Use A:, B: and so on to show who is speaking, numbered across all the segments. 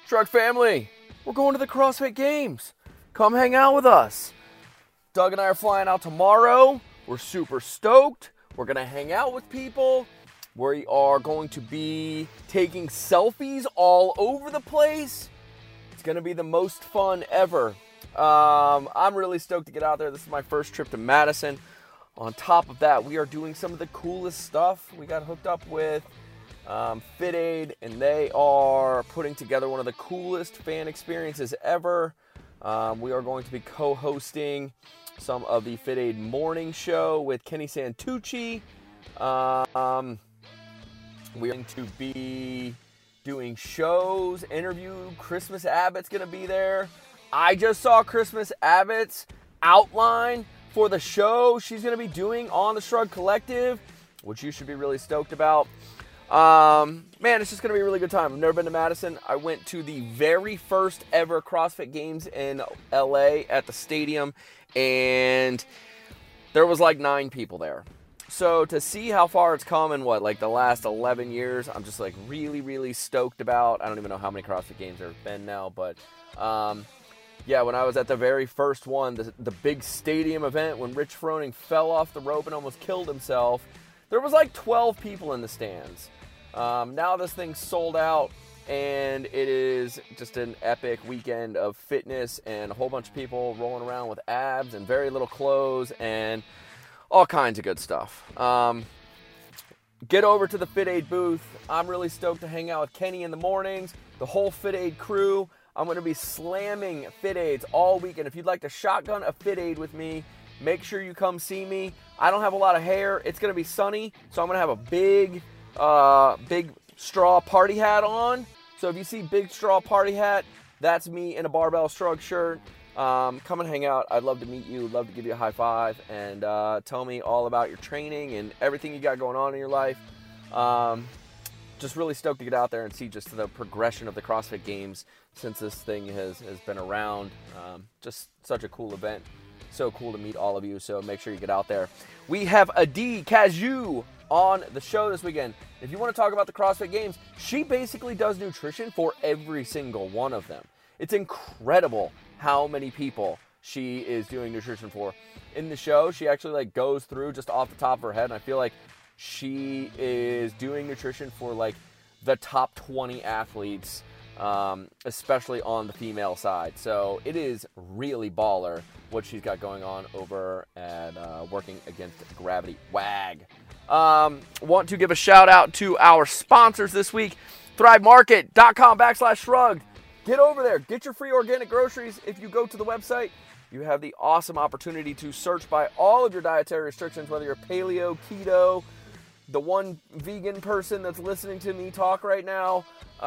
A: Shrug family, we're going to the CrossFit Games. Come hang out with us. Doug and I are flying out tomorrow. We're super stoked. We're going to hang out with people. We are going to be taking selfies all over the place. It's going to be the most fun ever. I'm really stoked to get out there. This is my first trip to Madison. On top of that, we are doing some of the coolest stuff. We got hooked up with FitAid, and they are putting together one of the coolest fan experiences ever. We are going to be co-hosting some of the FitAid morning show with Kenny Santucci. We're going to be doing shows, interview. Christmas Abbott's going to be there. I just saw Christmas Abbott's outline for the show she's going to be doing on the Shrug Collective, which you should be really stoked about. Man, it's just going to be a really good time. I've never been to Madison. I went to the very first ever CrossFit Games in LA at the stadium, and there was like 9 people there. So to see how far it's come in like the last 11 years, I'm just like really, really stoked about. I don't even know how many CrossFit Games there have been now, but yeah, when I was at the very first one, the big stadium event, when Rich Froning fell off the rope and almost killed himself, there was like 12 people in the stands. Now this thing's sold out, and it is just an epic weekend of fitness and a whole bunch of people rolling around with abs and very little clothes and all kinds of good stuff. Get over to the FitAid booth. I'm really stoked to hang out with Kenny in the mornings, the whole FitAid crew. I'm going to be slamming FitAids all weekend. If you'd like to shotgun a FitAid with me, make sure you come see me. I don't have a lot of hair. It's going to be sunny, so I'm going to have a big straw party hat on. So if you see big straw party hat, that's me in a barbell shrug shirt. Come and hang out. I'd love to meet you. Love to give you a high five and tell me all about your training and everything you got going on in your life. Just really stoked to get out there and see just the progression of the CrossFit Games since this thing has been around. Just such a cool event. So cool to meet all of you, so make sure you get out there. We have Adi Kaju on the show this weekend. If you want to talk about the CrossFit Games, she basically does nutrition for every single one of them. It's incredible how many people she is doing nutrition for. In the show, she actually goes through just off the top of her head, and I feel like she is doing nutrition for the top 20 athletes, especially on the female side. So it is really baller what she's got going on over at Working Against Gravity WAG. Want to give a shout out to our sponsors this week, thrivemarket.com/shrugged. Get over there, get your free organic groceries. If you go to the website, you have the awesome opportunity to search by all of your dietary restrictions, whether you're paleo, keto, the one vegan person that's listening to me talk right now.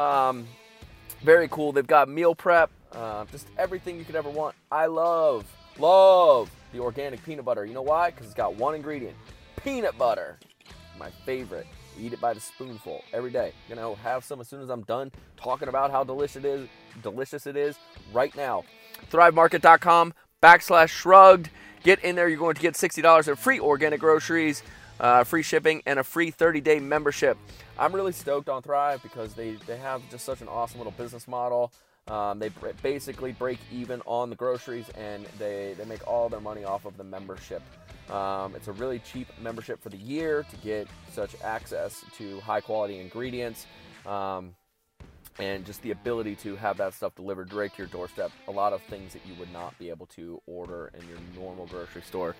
A: Very cool. They've got meal prep, just everything you could ever want. I love the organic peanut butter. You know why? Because it's got one ingredient, peanut butter. My favorite. Eat it by the spoonful every day. You know, have some as soon as I'm done talking about how delicious it is right now. thrivemarket.com/shrugged. Get in there. You're going to get $60 of free organic groceries, free shipping, and a free 30-day membership. I'm really stoked on Thrive because they have just such an awesome little business model. They basically break even on the groceries, and they make all their money off of the membership. It's a really cheap membership for the year to get such access to high quality ingredients, and just the ability to have that stuff delivered direct to your doorstep. A lot of things that you would not be able to order in your normal grocery store.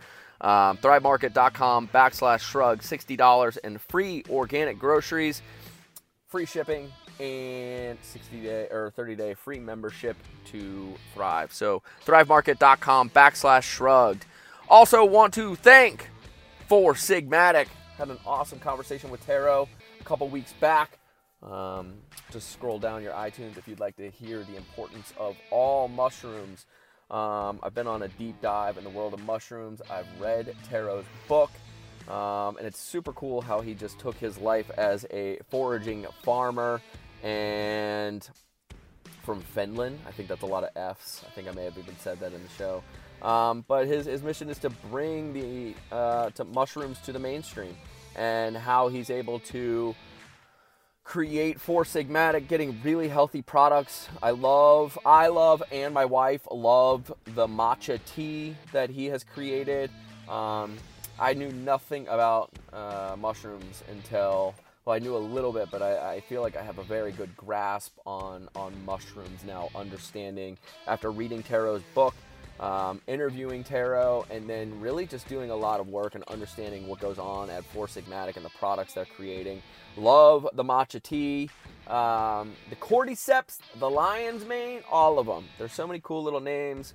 A: thrivemarket.com/shrug, $60 and free organic groceries, free shipping, and 60-day or 30-day free membership to Thrive. So thrivemarket.com/shrugged. Also want to thank Four Sigmatic. Had an awesome conversation with Taro a couple weeks back. Just scroll down your iTunes if you'd like to hear the importance of all mushrooms. I've been on a deep dive in the world of mushrooms. I've read Taro's book, and it's super cool how he just took his life as a foraging farmer and from Finland. I think that's a lot of F's. I think I may have even said that in the show. But his mission is to bring the mushrooms to the mainstream, and how he's able to create for Sigmatic, getting really healthy products. I love, and my wife love the matcha tea that he has created. I knew nothing about mushrooms until, well, I knew a little bit, but I feel like I have a very good grasp on mushrooms now, understanding after reading Taro's book, interviewing Taro, and then really just doing a lot of work and understanding what goes on at Four Sigmatic and the products they're creating. Love the matcha tea, the cordyceps, the lion's mane, all of them. There's so many cool little names.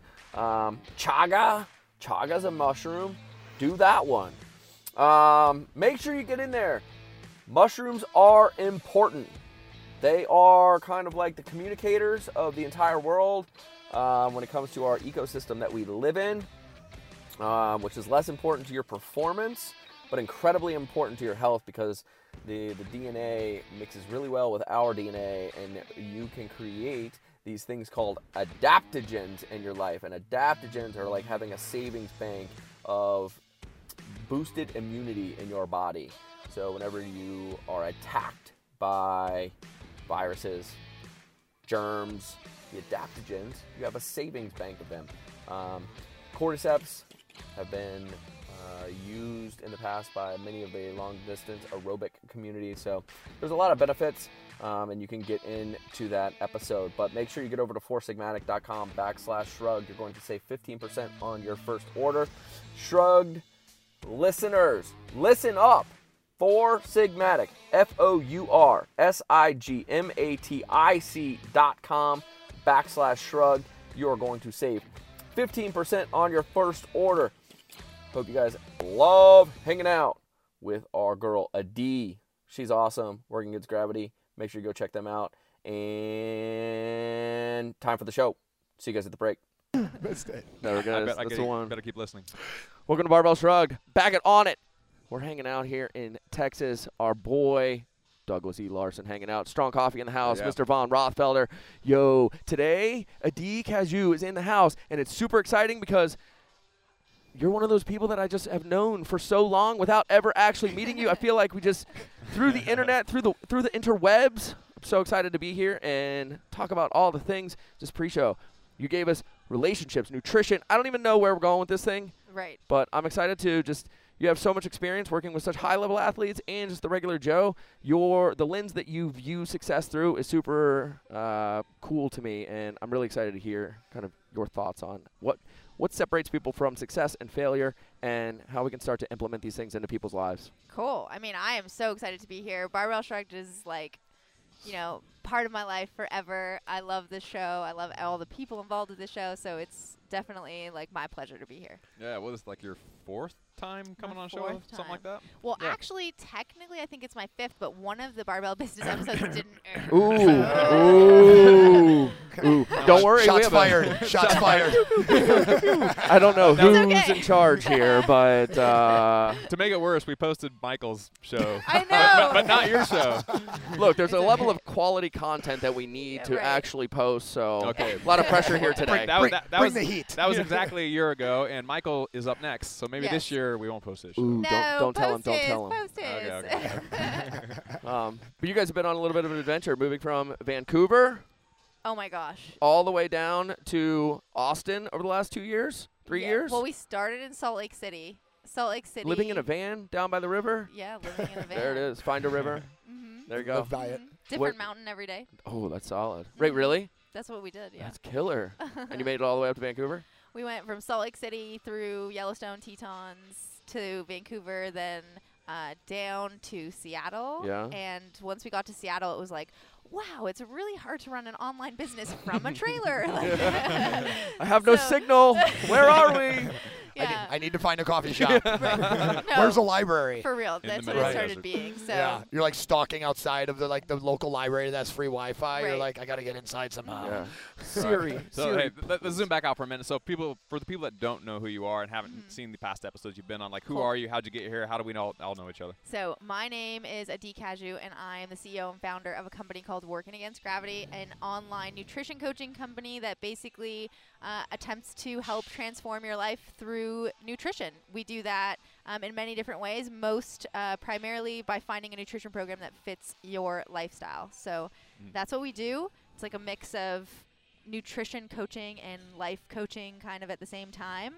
A: Chaga's a mushroom. Do that one. Make sure you get in there. Mushrooms are important. They are kind of like the communicators of the entire world when it comes to our ecosystem that we live in, which is less important to your performance, but incredibly important to your health, because the DNA mixes really well with our DNA, and you can create these things called adaptogens in your life. And adaptogens are like having a savings bank of boosted immunity in your body. So whenever you are attacked by viruses, germs, the adaptogens, you have a savings bank of them. Cordyceps have been used in the past by many of the long-distance aerobic communities. So there's a lot of benefits, and you can get into that episode. But make sure you get over to foursigmatic.com/shrugged. You're going to save 15% on your first order. Shrugged listeners, listen up. Four Sigmatic, FOURSIGMATIC.com/shrugged. You are going to save 15% on your first order. Hope you guys love hanging out with our girl Adi. She's awesome, working against gravity. Make sure you go check them out. And time for the show. See you guys at the break.
B: Missed it.
A: There we go. That's the one.
C: Better keep listening.
A: Welcome to Barbell Shrugged. Back at On It. We're hanging out here in Texas. Our boy Douglas E. Larson hanging out. Strong Coffee in the house.
C: Yeah.
A: Mr. Von Rothfelder. Yo, today Adi Kaju is in the house, and it's super exciting because you're one of those people that I just have known for so long without ever actually meeting you. I feel like we just, through the internet, through the interwebs. I'm so excited to be here and talk about all the things. Just pre-show, you gave us relationships, nutrition. I don't even know where we're going with this thing.
D: Right.
A: But I'm excited to just, you have so much experience working with such high-level athletes and just the regular Joe. The lens that you view success through is super cool to me, and I'm really excited to hear kind of your thoughts on what separates people from success and failure, and how we can start to implement these things into people's lives.
D: Cool. I mean, I am so excited to be here. Barbell Shrugged is like, part of my life forever. I love this show. I love all the people involved with this show, so it's definitely like my pleasure to be here.
C: Yeah, what is like your fourth time coming on a show? Something like that?
D: Well, actually, technically, I think it's my fifth, but one of the Barbell Business episodes didn't air.
A: Ooh. Don't worry.
B: Shots fired. Shots fired.
A: I don't know who's in charge here, but
C: To make it worse, we posted Michael's show.
D: I know.
C: but not your show.
A: look, there's a level of quality content that we need to actually post, so
C: Okay.
A: a lot of pressure here today.
C: That
B: Bring
C: was
B: the heat.
C: That was exactly a year ago, and Michael is up next. So maybe
D: Yes.
C: this year we won't post this show.
A: Ooh,
D: No,
A: don't tell him,
D: post
A: don't
D: his,
A: tell him.
D: post his.
C: Okay.
A: But you guys have been on a little bit of an adventure, moving from Vancouver
D: Oh, my gosh.
A: all the way down to Austin over the last 2 years, 3
D: Yeah.
A: years.
D: Well, we started in Salt Lake City.
A: Living in a van down by the river.
D: Yeah, living in a van.
A: There it is. Find a river.
D: Mm-hmm.
A: There you go.
B: Live by it.
D: Different mountain every day.
A: Oh, that's solid. Right, really?
D: That's what we did, yeah.
A: That's killer. And you made it all the way up to Vancouver?
D: We went from Salt Lake City through Yellowstone, Tetons to Vancouver, then down to Seattle.
A: Yeah.
D: And once we got to Seattle, it was like, wow, it's really hard to run an online business from a trailer.
A: I have no
D: So-
A: signal. Where are we?
D: Yeah.
B: I need to find a coffee shop.
D: No,
B: Where's the library?
D: for real.
C: the
D: That's what
C: middle
D: it
C: of the
D: started
C: desert.
D: being. So
B: Yeah, you're like stalking outside of the local library that's free Wi-Fi. You're
D: Right.
B: like, I gotta get inside somehow.
A: Yeah. Siri.
C: So
A: Siri.
C: hey, let's zoom back out for a minute. So for the people that don't know who you are and haven't seen the past episodes you've been on, like who
D: Cool.
C: are you? How'd you get here? How do we all know each other?
D: So my name is Adi Kaju, and I am the CEO and founder of a company called Working Against Gravity, an online nutrition coaching company that basically attempts to help transform your life through through nutrition. We do that in many different ways, most primarily by finding a nutrition program that fits your lifestyle. So that's what we do. It's like a mix of nutrition coaching and life coaching kind of at the same time.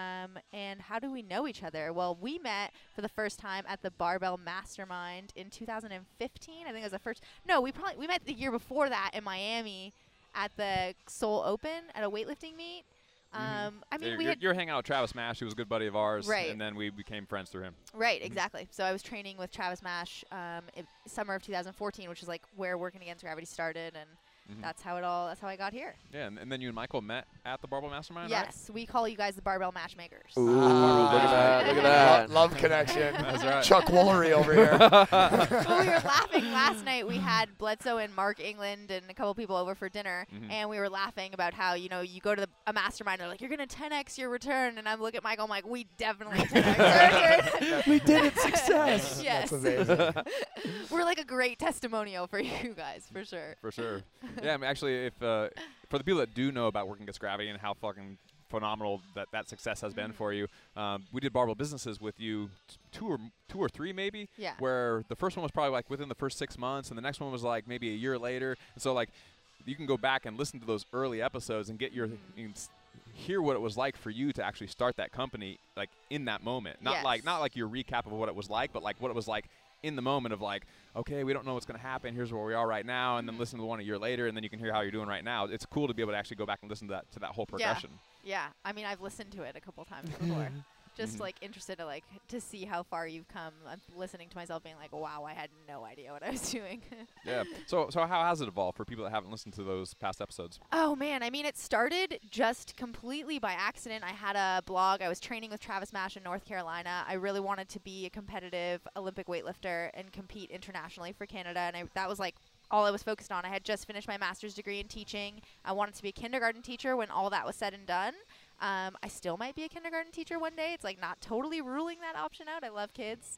D: And how do we know each other? Well, we met for the first time at the Barbell Mastermind in 2015. I think it was the first. No, we met the year before that in Miami at the Seoul Open at a weightlifting meet. I mean,
C: you're hanging out with Travis Mash, who was a good buddy of ours,
D: Right.
C: and then we became friends through him.
D: Right, exactly. So I was training with Travis Mash summer of 2014, which is like where Working Against Gravity started, and that's how I got here.
C: Yeah, and then you and Michael met at the Barbell Mastermind,
D: Yes, we call you guys the Barbell Matchmakers.
A: Ooh, look at that. Look at that.
B: Love connection.
C: That's right.
B: Chuck Woolery over here.
D: Well, we were laughing last night. We had Bledsoe and Mark England and a couple people over for dinner, and we were laughing about how, you go to a mastermind, they're like, you're going to 10x your return. And I'm looking at Michael, I'm like, we definitely 10x our return.
A: We did it, success.
D: Yes.
B: That's amazing.
D: We're like a great testimonial for you guys, for sure.
C: For sure. Yeah, I mean, actually, if for the people that do know about Working Against Gravity and how fucking phenomenal that success has been for you, we did Barbell Businesses with you two or three maybe.
D: Yeah.
C: Where the first one was probably like within the first 6 months, and the next one was like maybe a year later. And so like you can go back and listen to those early episodes and get you can hear what it was like for you to actually start that company like in that moment. Not like your recap of what it was like, but like what it was like in the moment of like, okay, we don't know what's going to happen. Here's where we are right now, and then listen to the one a year later, and then you can hear how you're doing right now. It's cool to be able to actually go back and listen to that whole progression.
D: Yeah. I mean, I've listened to it a couple times before. Just like interested to see how far you've come. I'm listening to myself being like, wow, I had no idea what I was doing.
C: Yeah. So how has it evolved for people that haven't listened to those past episodes?
D: Oh man, I mean, it started just completely by accident. I had a blog. I was training with Travis Mash in North Carolina. I really wanted to be a competitive Olympic weightlifter and compete internationally for Canada, and that was like all I was focused on. I had just finished my master's degree in teaching. I wanted to be a kindergarten teacher when all that was said and done. I still might be a kindergarten teacher one day. It's like not totally ruling that option out. I love kids.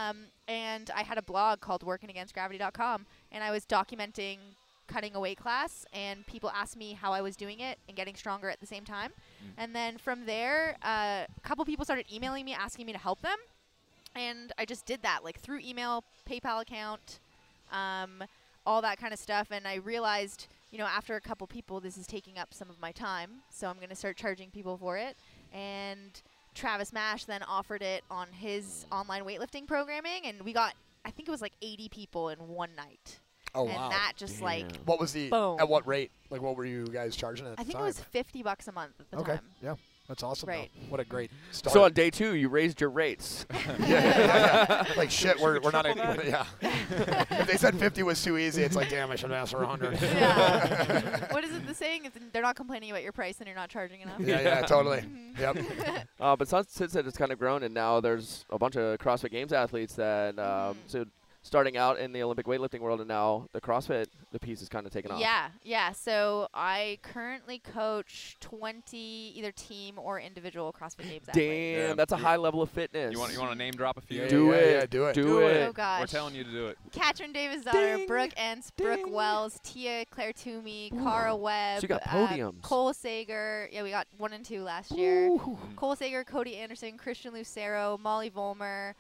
D: And I had a blog called workingagainstgravity.com, and I was documenting cutting a weight class, and people asked me how I was doing it and getting stronger at the same time. And then from there, a couple people started emailing me asking me to help them, and I just did that like through email, PayPal account, all that kind of stuff. And I realized, after a couple people, this is taking up some of my time, so I'm going to start charging people for it. And Travis Mash then offered it on his online weightlifting programming, and we got, I think it was like 80 people in one night.
B: Oh,
D: and
B: wow.
D: that just like,
B: What was the,
D: boom.
B: at what rate? Like, what were you guys charging at the
D: I think
B: time?
D: it was $50 a month at the
B: Okay,
D: time.
B: yeah. That's awesome.
D: Right.
B: Though. What a great start.
A: So on day 2, you raised your rates.
B: yeah. Like, shit, we're not yeah. If they said 50 was too easy, it's like, damn, I should have asked for 100.
D: Yeah. What is it the saying? They're not complaining about your price and you're not charging enough.
B: Yeah, totally. Yep.
A: But since it's kind of grown, and now there's a bunch of CrossFit Games athletes that so starting out in the Olympic weightlifting world, and now the CrossFit, the piece is kind of taken off.
D: Yeah. So I currently coach 20 either team or individual CrossFit Games athletes.
A: Damn, that's a high level of fitness.
C: You want to name drop a few?
B: Yeah,
A: Do it.
B: do it.
A: Do it.
D: Oh gosh.
C: We're telling you to do it.
D: Katrin Davis' daughter,
A: Ding.
D: Brooke Entz, Brooke
A: Ding.
D: Wells, Tia Claire Toomey, Cara Webb.
A: So you got podiums.
D: Cole Sager. Yeah, we got 1 and 2 last year.
A: Ooh.
D: Cole Sager, Cody Anderson, Christian Lucero, Molly Volmer,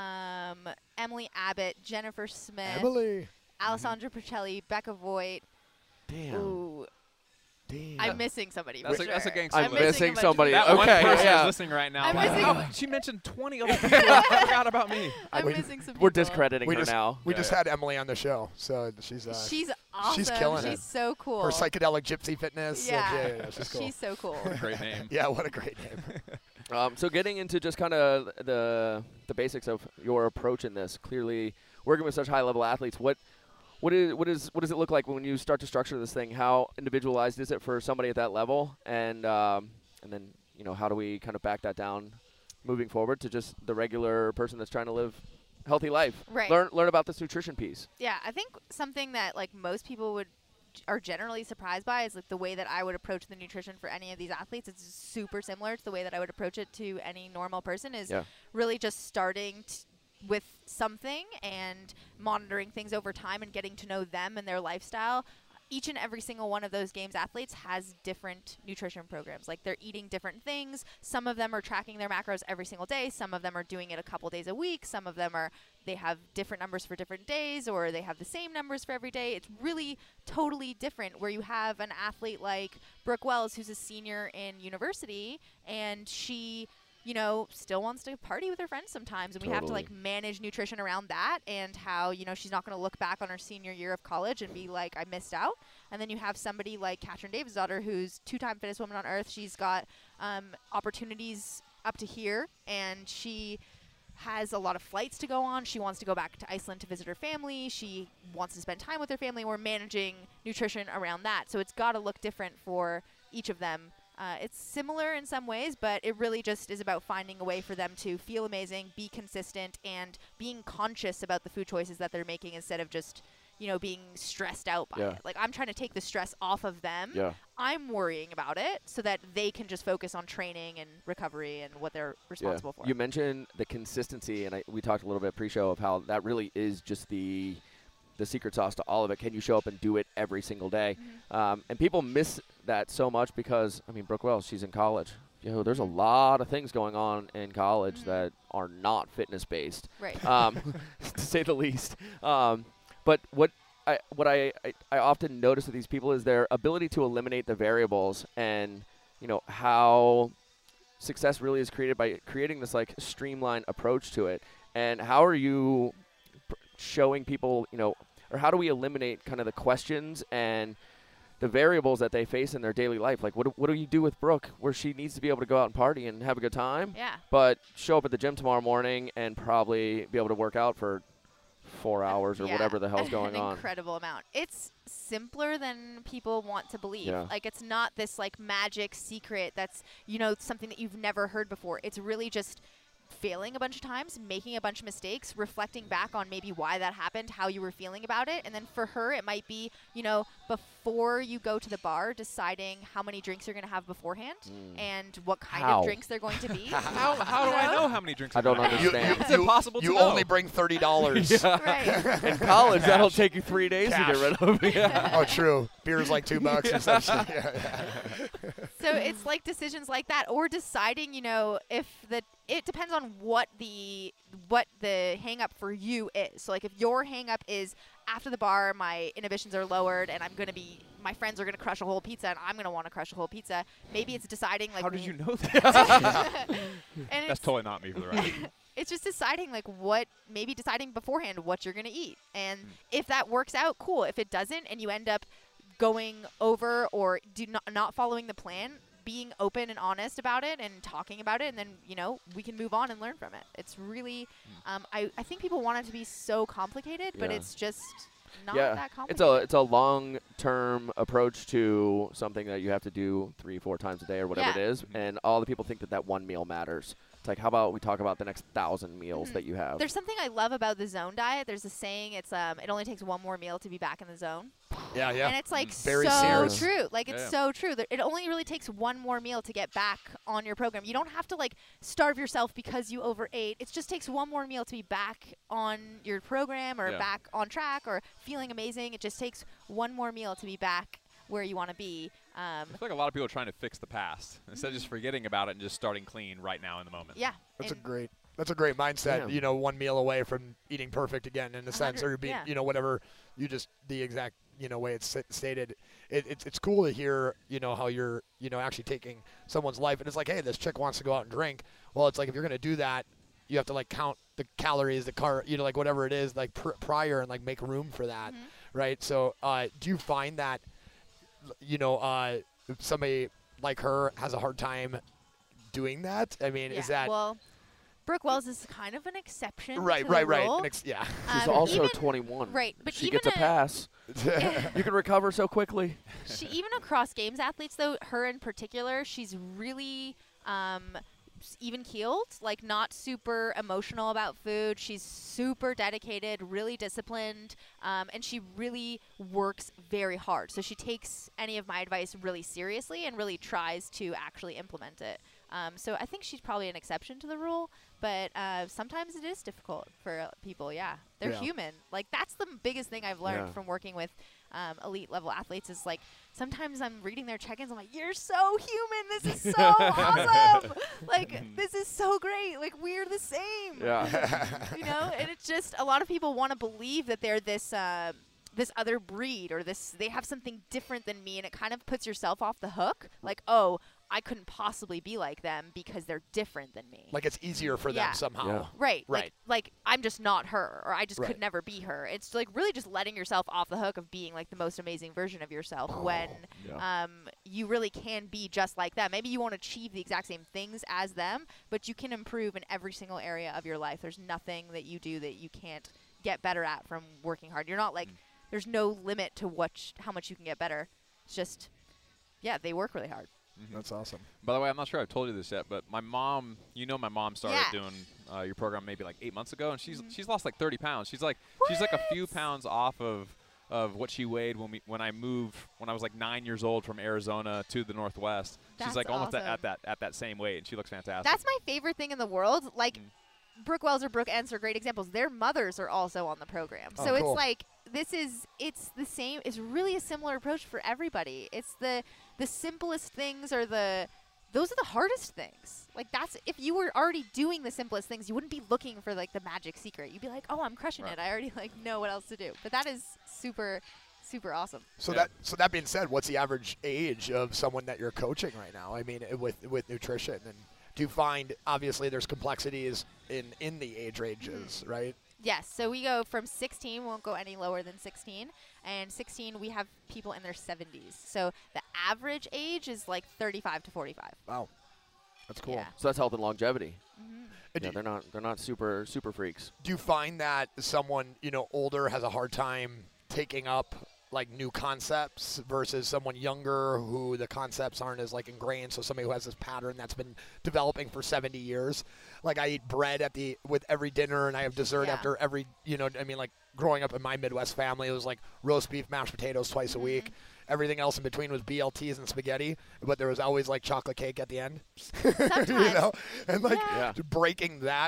D: Emily Abbott, Jennifer Smith,
B: Emily.
D: Alessandra Pacelli, Becca Voigt.
A: Damn.
D: Ooh,
A: Damn.
D: I'm missing somebody.
C: That's
D: for
C: a- that's a
D: sure.
C: gangster
A: I'm
C: I'm move.
A: missing
D: a bunch of
A: somebody.
D: people.
C: That one
A: Okay,
C: person
A: yeah.
C: is listening right now.
D: I'm
C: like,
D: missing-
C: oh, she mentioned 20 other people. I forgot about me.
D: I'm
B: We-
D: missing some people.
A: We're discrediting
B: We
A: her
B: just
A: now.
B: we
C: Yeah,
B: just
C: yeah.
B: had Emily on the show, so she's
D: She's awesome.
B: killing it.
D: She's so cool.
B: her psychedelic gypsy fitness.
D: Yeah.
B: Yeah, she's cool.
D: She's so cool.
C: Great name.
B: Yeah, what a great name.
A: So getting into just kind of the basics of your approach in this, clearly working with such high level athletes, what does it look like when you start to structure this thing? How individualized is it for somebody at that level, and then how do we kind of back that down moving forward to just the regular person that's trying to live a healthy life?
D: Right.
A: Learn about this nutrition piece.
D: Yeah, I think something that like most people are generally surprised by is like the way that I would approach the nutrition for any of these athletes. It's super similar to the way that I would approach it to any normal person. Is really just starting with something and monitoring things over time and getting to know them and their lifestyle. each and every single one of those games athletes has different nutrition programs. Like they're eating different things. Some of them are tracking their macros every single day. Some of them are doing it a couple days a week. Some of them they have different numbers for different days, or they have the same numbers for every day. It's really totally different, where you have an athlete like Brooke Wells, who's a senior in university, and she still wants to party with her friends sometimes. And we have to like manage nutrition around that, and how, she's not going to look back on her senior year of college and be like, I missed out. And then you have somebody like Katrin Davidsdottir, who's 2-time fittest woman on earth. She's got opportunities up to here, and she has a lot of flights to go on. She wants to go back to Iceland to visit her family. She wants to spend time with her family. We're managing nutrition around that. So it's got to look different for each of them. It's similar in some ways, but it really just is about finding a way for them to feel amazing, be consistent, and being conscious about the food choices that they're making, instead of just, being stressed out by it. Like, I'm trying to take the stress off of them.
A: Yeah.
D: I'm worrying about it so that they can just focus on training and recovery and what they're responsible for.
A: You mentioned the consistency, and we talked a little bit pre-show of how that really is just the secret sauce to all of it. Can you show up and do it every single day? And people miss that so much because, Brooke Wells, she's in college. There's a lot of things going on in college that are not fitness-based,
D: right?
A: To say the least. But what I often notice with these people is their ability to eliminate the variables, and how success really is created by creating this like streamlined approach to it. And how are you showing people, or how do we eliminate kind of the questions and the variables that they face in their daily life? Like, what do you do with Brooke, where she needs to be able to go out and party and have a good time, but show up at the gym tomorrow morning and probably be able to work out for 4 hours or whatever the hell's going on?
D: An incredible amount. It's simpler than people want to believe. Like, it's not this like magic secret that's, something that you've never heard before. It's really just failing a bunch of times, making a bunch of mistakes, reflecting back on maybe why that happened, how you were feeling about it. And then for her, it might be, before you go to the bar, deciding how many drinks you're going to have beforehand and what kind of drinks they're going to be.
C: How do I know how many drinks?
A: I don't understand.
C: It's impossible to know.
B: You only bring $30.
D: Right.
A: In college, that'll take you 3 days to get rid of.
B: Oh, true. Beer's like $2 or something.
D: So it's like decisions like that, or deciding, it depends on what the hang up for you is. So like, if your hang up is after the bar, my inhibitions are lowered and my friends are going to crush a whole pizza and I'm going to want to crush a whole pizza. Maybe it's deciding like,
C: how did you know that?
D: And
C: that's totally not me for the record.
D: It's just deciding maybe deciding beforehand what you're going to eat. And if that works out, cool. If it doesn't, and you end up going over or not following the plan, being open and honest about it and talking about it, and then we can move on and learn from it. It's really I think people want it to be so complicated, but it's just not that complicated.
A: It's a long-term approach to something that you have to do 3-4 times a day or whatever it is, and all the people think that one meal matters. It's like, how about we talk about the next 1,000 meals that you have?
D: There's something I love about the zone diet. There's a saying, it's it only takes one more meal to be back in the zone.
B: Yeah.
D: And it's like
B: Very
D: so
B: serious.
D: true. Like, it's so true. It only really takes one more meal to get back on your program. You don't have to like starve yourself because you overate. It just takes one more meal to be back on your program or back on track or feeling amazing. It just takes one more meal to be back where you want to be.
C: I feel like a lot of people are trying to fix the past instead of just forgetting about it and just starting clean right now in the moment.
D: Yeah.
B: That's a great mindset.
A: Yeah.
B: One meal away from eating perfect again, in a sense, or being, whatever you just the exact, way it's stated. It's cool to hear, how you're, actually taking someone's life, and it's like, hey, this chick wants to go out and drink. Well, it's like, if you're gonna do that, you have to like count the calories, like whatever it is, like prior, and like make room for that, right? So, do you find that, somebody like her has a hard time doing that? I mean, is that...
D: Well, Brooke Wells is kind of an exception.
B: Right.
D: Rule.
A: She's also 21.
D: Right, but
A: she
D: even
A: gets a pass. You can recover so quickly.
D: Even across games athletes, though, her in particular, she's really even-keeled, like not super emotional about food. She's super dedicated, really disciplined, and she really works very hard. So she takes any of my advice really seriously and really tries to actually implement it. So I think she's probably an exception to the rule, but sometimes it is difficult for people. Yeah, they're human. Like that's the biggest thing I've learned from working with elite level athletes is like sometimes I'm reading their check-ins. I'm like, you're so human. This is so awesome. Like this is so great. Like we're the same.
A: Yeah.
D: You know, and it's just a lot of people want to believe that they're this this other breed or they have something different than me, and it kind of puts yourself off the hook. Like, oh, I couldn't possibly be like them because they're different than me.
B: Like it's easier for them somehow.
A: Yeah.
D: Right. Like I'm just not her, or I just could never be her. It's like really just letting yourself off the hook of being like the most amazing version of yourself when you really can be just like them. Maybe you won't achieve the exact same things as them, but you can improve in every single area of your life. There's nothing that you do that you can't get better at from working hard. You're not like there's no limit to how much you can get better. It's just they work really hard.
B: That's awesome.
C: By the way, I'm not sure I've told you this yet, but my mom, my mom started doing your program maybe like 8 months ago, and she's lost like 30 pounds. She's like a few pounds off of what she weighed when I moved when I was like 9 years old from Arizona to the Northwest. She's like almost at that same weight, and she looks fantastic.
D: That's my favorite thing in the world. Like Brooke Wells or Brooke Entz are great examples. Their mothers are also on the program, so
B: cool.
D: it's like it's the same. It's really a similar approach for everybody. It's the simplest things those are the hardest things. Like that's if you were already doing the simplest things, you wouldn't be looking for like the magic secret. You'd be like, oh, I'm crushing it. I already like know what else to do. But that is super, super awesome.
B: So that being said, what's the average age of someone that you're coaching right now? I mean, with nutrition, and do you find obviously there's complexities in the age ranges, right?
D: Yes, so we go from 16, won't go any lower than 16, and 16 we have people in their 70s. So the average age is like 35 to 45.
B: Wow, that's cool.
D: Yeah.
A: So that's health and longevity.
D: Mm-hmm.
A: Yeah, they're not super freaks.
B: Do you find that someone older has a hard time taking up like new concepts versus someone younger who the concepts aren't as like ingrained? So somebody who has this pattern that's been developing for 70 years. Like I eat bread with every dinner, and I have dessert after every, like growing up in my Midwest family, it was like roast beef, mashed potatoes twice a week. Everything else in between was BLTs and spaghetti, but there was always like chocolate cake at the end.
D: Sometimes.
B: And like breaking that,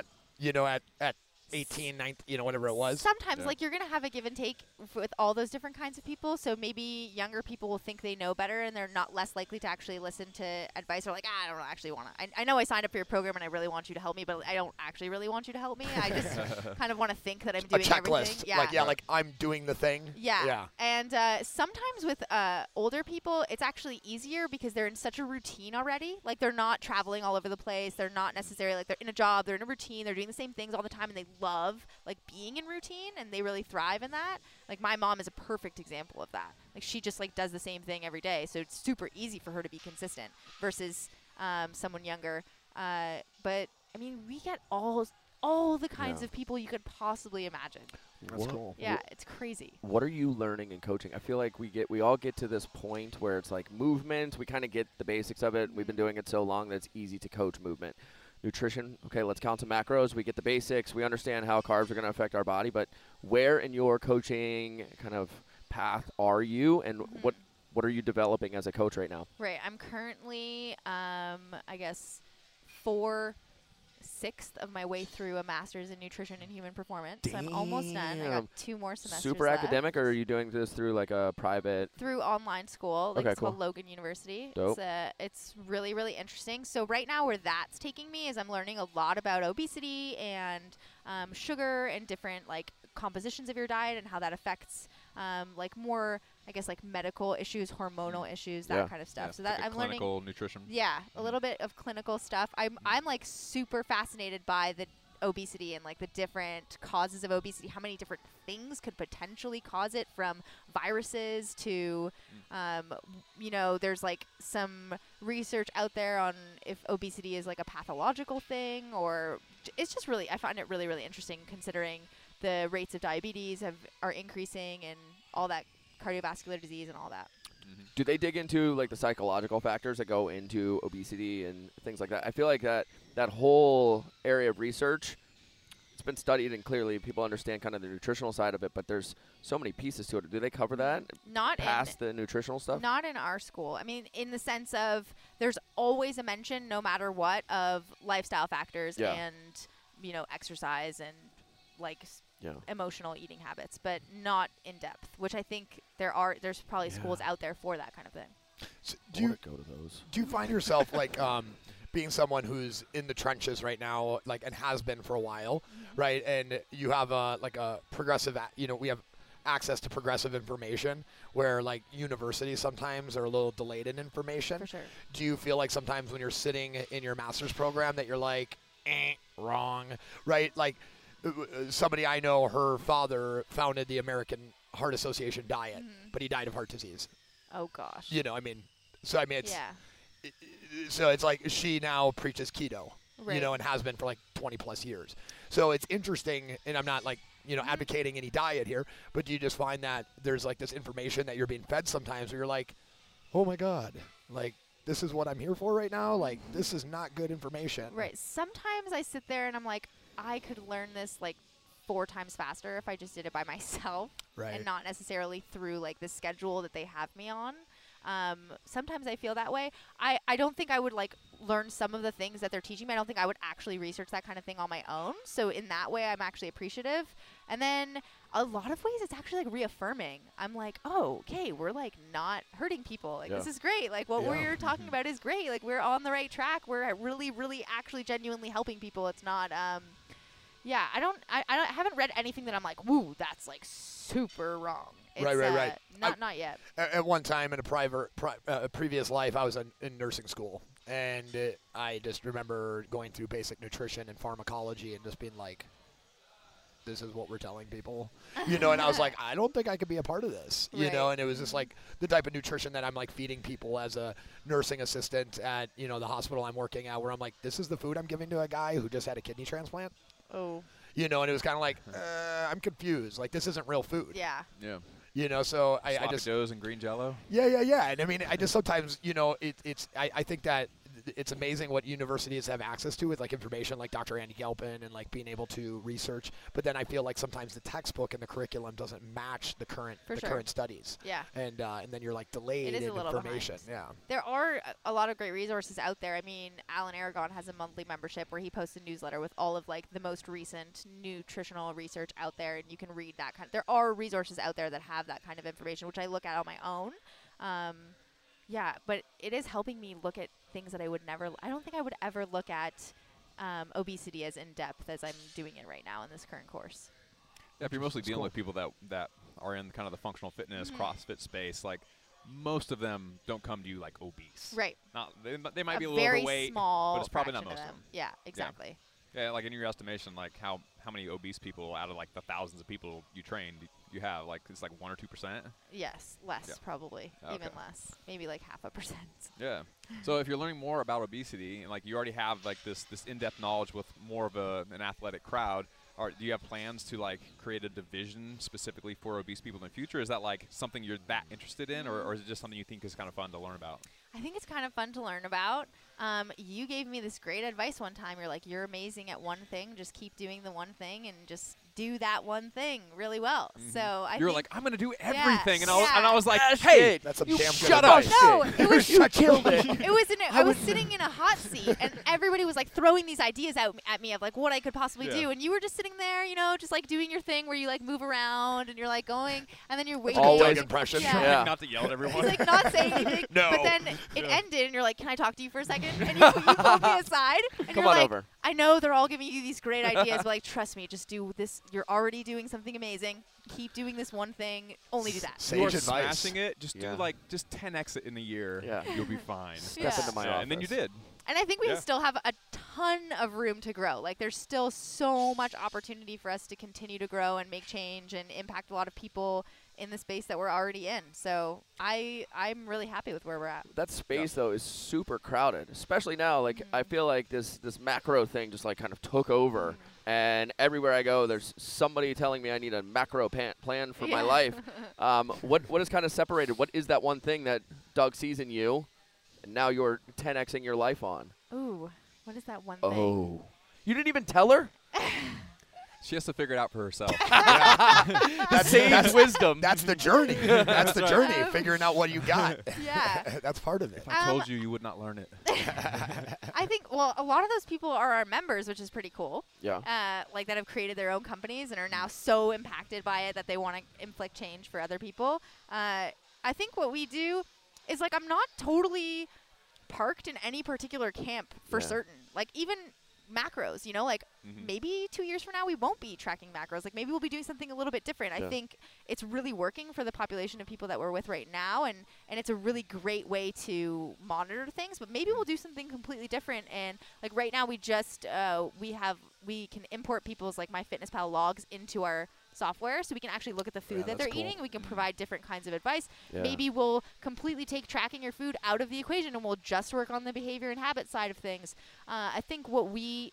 B: at 18, 19, whatever it was.
D: Sometimes, like, you're going to have a give and take with all those different kinds of people. So maybe younger people will think they know better, and they're not less likely to actually listen to advice. Or like, I don't actually want to. I know I signed up for your program, and I really want you to help me, but I don't actually really want you to help me. I just kind of want to think that I'm doing
B: a checklist.
D: everything.
B: Like I'm doing the thing.
D: Yeah. And sometimes with older people, it's actually easier because they're in such a routine already. Like, they're not traveling all over the place. They're not necessarily, like, they're in a job. They're in a routine. They're doing the same things all the time, and they love like being in routine, and they really thrive in that. Like my mom is a perfect example of that. Like she just like does the same thing every day, so it's super easy for her to be consistent versus someone younger. But I mean, we get all the kinds of people you could possibly imagine.
B: That's cool.
D: Yeah, it's crazy.
A: What are you learning in coaching? I feel like we all get to this point where it's like movement. We kind of get the basics of it. We've been doing it so long that it's easy to coach movement. Nutrition, okay, let's count some macros. We get the basics. We understand how carbs are going to affect our body. But where in your coaching kind of path are you, and what are you developing as a coach right now?
D: Right. I'm currently, I guess, 4/6 of my way through a master's in nutrition and human performance.
A: Damn.
D: So I'm almost done. I got 2 more semesters
A: Super
D: left.
A: academic, or are you doing this through like a private?
D: Through online school. Like
A: Okay,
D: it's called Logan University.
A: Dope.
D: It's really, really interesting. So right now where that's taking me is I'm learning a lot about obesity and sugar and different like compositions of your diet and how that affects like more, I guess, like medical issues, hormonal issues, that kind of stuff. So that
C: like
D: I'm learning
C: clinical nutrition.
D: Yeah, a little bit of clinical stuff. I'm like super fascinated by the obesity and like the different causes of obesity, how many different things could potentially cause it, from viruses to there's like some research out there on if obesity is like a pathological thing, or it's just really, I find it really, really interesting considering the rates of diabetes are increasing and all that, cardiovascular disease and all that.
A: Do they dig into like the psychological factors that go into obesity and things like that? I feel like that whole area of research it's been studied and clearly people understand kind of the nutritional side of it, but there's so many pieces to it. Do they cover that
D: Not
A: past the nutritional stuff?
D: Not in our school. I mean, in the sense of there's always a mention, no matter what, of lifestyle factors and, you know, exercise and like emotional eating habits, but not in depth, which I think there's probably schools out there for that kind of thing.
B: So
A: do you go to those?
B: Do you find yourself like being someone who's in the trenches right now, like, and has been for a while, right? And you have like a progressive, you know, we have access to progressive information where like universities sometimes are a little delayed in information.
D: For sure.
B: Do you feel like sometimes when you're sitting in your master's program that you're like, wrong, right? Like somebody I know, her father founded the American Heart Association diet, but he died of heart disease.
D: Oh gosh.
B: You know, I mean, so I mean, it's,
D: yeah.
B: So it's like she now preaches keto, you know, and has been for like 20 plus years. So it's interesting, and I'm not like, you know, advocating any diet here, but do you just find that there's like this information that you're being fed sometimes where you're like, oh my God, like this is what I'm here for right now? Like this is not good information.
D: Right. Sometimes I sit there and I'm like, I could learn this like 4 times faster if I just did it by myself and not necessarily through like the schedule that they have me on. Sometimes I feel that way. I don't think I would like learn some of the things that they're teaching me. I don't think I would actually research that kind of thing on my own. So in that way, I'm actually appreciative. And then a lot of ways, it's actually like reaffirming. I'm like, oh, okay, we're like not hurting people. Like this is great. Like what we're talking about is great. Like we're on the right track. We're really, really actually genuinely helping people. It's not, I haven't read anything that I'm like, woo, that's like super wrong. It's,
B: right.
D: Not yet.
B: At one time in a previous life, I was in nursing school, and I just remember going through basic nutrition and pharmacology and just being like, this is what we're telling people, you know, and I was like, I don't think I could be a part of this, you know, and it was just like the type of nutrition that I'm like feeding people as a nursing assistant at, you know, the hospital I'm working at, where I'm like, this is the food I'm giving to a guy who just had a kidney transplant.
D: Oh.
B: You know, and it was kind of like, I'm confused. Like, this isn't real food.
D: Yeah.
C: Yeah.
B: You know, so I just
C: Joe's and green Jello.
B: Yeah. And I mean, I just sometimes, you know, I think that it's amazing what universities have access to with like information like Dr. Andy Galpin and like being able to research. But then I feel like sometimes the textbook and the curriculum doesn't match the current current studies.
D: Yeah.
B: And then you're like delayed in information. Yeah.
D: There are a lot of great resources out there. I mean, Alan Aragon has a monthly membership where he posts a newsletter with all of like the most recent nutritional research out there, and you can read that kind. There are resources out there that have that kind of information, which I look at on my own. Yeah, but it is helping me look at things that I would never. I don't think I would ever look at obesity as in depth as I'm doing it right now in this current course.
C: Yeah, if you're mostly dealing with people that are in kind of the functional fitness, CrossFit space, like most of them don't come to you like obese.
D: Right.
C: Not they might be a little
D: very
C: overweight,
D: small,
C: but it's probably not
D: fraction
C: most
D: of
C: of them.
D: Yeah, exactly.
C: Yeah, like in your estimation, like how many obese people out of like the thousands of people you trained you have? Like it's like 1 or 2%?
D: Yes, less probably, even less, maybe like 0.5%.
C: Yeah. So if you're learning more about obesity, and like you already have like this in-depth knowledge with more of an athletic crowd, do you have plans to like create a division specifically for obese people in the future? Is that like something you're that interested in, or is it just something you think is kind of fun to learn about?
D: I think it's kind of fun to learn about. You gave me this great advice one time. You're like, you're amazing at one thing. Just keep doing the one thing and just do that one thing really well. So I
C: You're
D: think
C: like, I'm going to do everything. And
D: Yeah.
C: I was like,
A: That's
C: hey,
A: it.
B: That's some
C: you
B: damn good
C: shut up.
B: advice.
D: No, it was
A: You killed it.
D: It was I was sitting in a hot seat, and everybody was like throwing these ideas out at me of like what I could possibly do, and you were just sitting there, you know, just like doing your thing where you like move around and you're like going, and then you're waiting.
A: Always
B: impression.
A: Yeah.
C: Not to yell at everyone.
D: He's like not saying anything,
B: No.
D: but then it ended, and you're like, "Can I talk to you for a second?" And you pulled me aside, and
A: Come
D: you're
A: on
D: like,
A: over.
D: "I know they're all giving you these great ideas, but like, trust me, just do this. You're already doing something amazing. Keep doing this one thing. Only do that."
C: You are
B: Sage advice.
C: smashing it. Just do like just 10x it in a year.
A: Yeah.
C: You'll be fine.
A: Step into my office.
C: And then you did.
D: And I think we
C: Yeah.
D: still have a ton of room to grow. Like, there's still so much opportunity for us to continue to grow and make change and impact a lot of people in the space that we're already in. So I'm really happy with where we're at.
A: That space though is super crowded, especially now. Like I feel like this macro thing just like kind of took over, and everywhere I go, there's somebody telling me I need a macro plan for my life. What is kind of separated? What is that one thing that Doug sees in you, and now you're 10xing your life on?
D: Ooh, what is that one thing?
A: Oh, you didn't even tell her?
C: She has to figure it out for herself.
A: That's wisdom.
B: That's the journey. That's the journey, figuring out what you got.
D: Yeah.
B: That's part of it.
C: If I told you, you would not learn it.
D: I think, well, a lot of those people are our members, which is pretty cool.
A: Yeah.
D: Like that have created their own companies and are now so impacted by it that they want to inflict change for other people. I think what we do is, like, I'm not totally parked in any particular camp for certain. Like, even macros, you know, like maybe 2 years from now we won't be tracking macros. Like, maybe we'll be doing something a little bit different. I think it's really working for the population of people that we're with right now, and it's a really great way to monitor things, but maybe we'll do something completely different. And like right now we just we can import people's, like, MyFitnessPal logs into our software, so we can actually look at the food that they're eating. We can provide different kinds of advice. Maybe we'll completely take tracking your food out of the equation, and we'll just work on the behavior and habit side of things. I think what we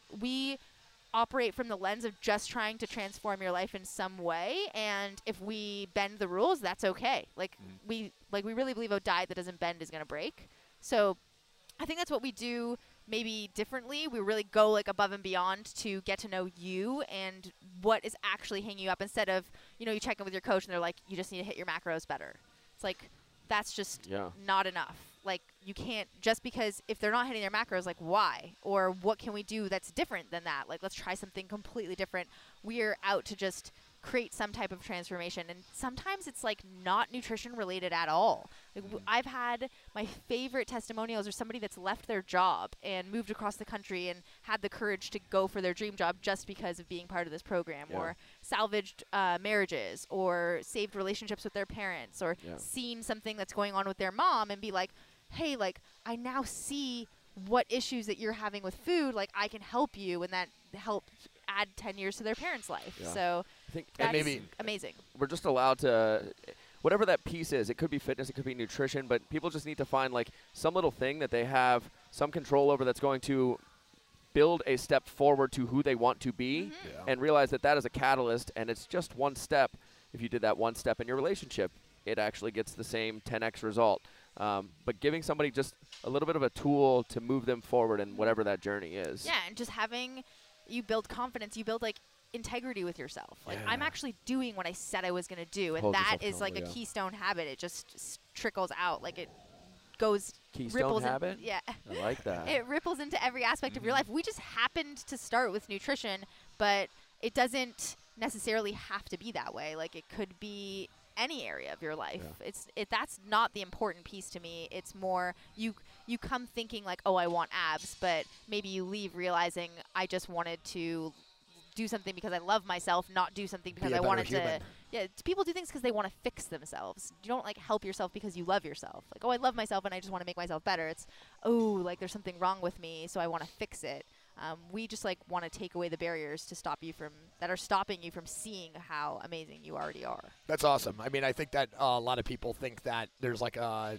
D: operate from the lens of just trying to transform your life in some way, and if we bend the rules, that's okay. Like we really believe a diet that doesn't bend is going to break. So I think that's what we do. Maybe differently, we really go, like, above and beyond to get to know you and what is actually hanging you up, instead of, you know, you check in with your coach and they're like, you just need to hit your macros better. It's like, that's just not enough. Like, you can't, just because if they're not hitting their macros, like, why? Or what can we do that's different than that? Like, let's try something completely different. We're out to just create some type of transformation, and sometimes it's, like, not nutrition related at all. Like, I've had my favorite testimonials are somebody that's left their job and moved across the country and had the courage to go for their dream job just because of being part of this program, or salvaged marriages, or saved relationships with their parents, or seen something that's going on with their mom and be like, hey, like, I now see what issues that you're having with food, like, I can help you, and that helped add 10 years to their parents' life. So
A: I think
D: that's amazing.
A: We're just allowed to, whatever that piece is, it could be fitness, it could be nutrition, but people just need to find, like, some little thing that they have some control over that's going to build a step forward to who they want to be, and realize that that is a catalyst, and it's just one step. If you did that one step in your relationship, it actually gets the same 10x result. But giving somebody just a little bit of a tool to move them forward in whatever that journey is. Yeah,
D: and just having, you build confidence, you build, like, integrity with yourself. Like, I'm actually doing what I said I was going to do, and that is, like, a keystone habit. It just trickles out. Like, it goes, ripples
A: habit? I like that.
D: It ripples into every aspect of your life. We just happened to start with nutrition, but it doesn't necessarily have to be that way. Like, it could be any area of your life. That's not the important piece to me. It's more you come thinking, like, oh, I want abs, but maybe you leave realizing I just wanted to do something because I love myself, not do something because I wanted to. Yeah, people do things because they want to fix themselves. You don't, like, help yourself because you love yourself. Like, oh, I love myself and I just want to make myself better. It's, oh, like, there's something wrong with me, so I want to fix it. We just, like, want to take away the barriers to stop you from, that are stopping you from seeing how amazing you already are.
B: That's awesome. I mean, I think that a lot of people think that there's, like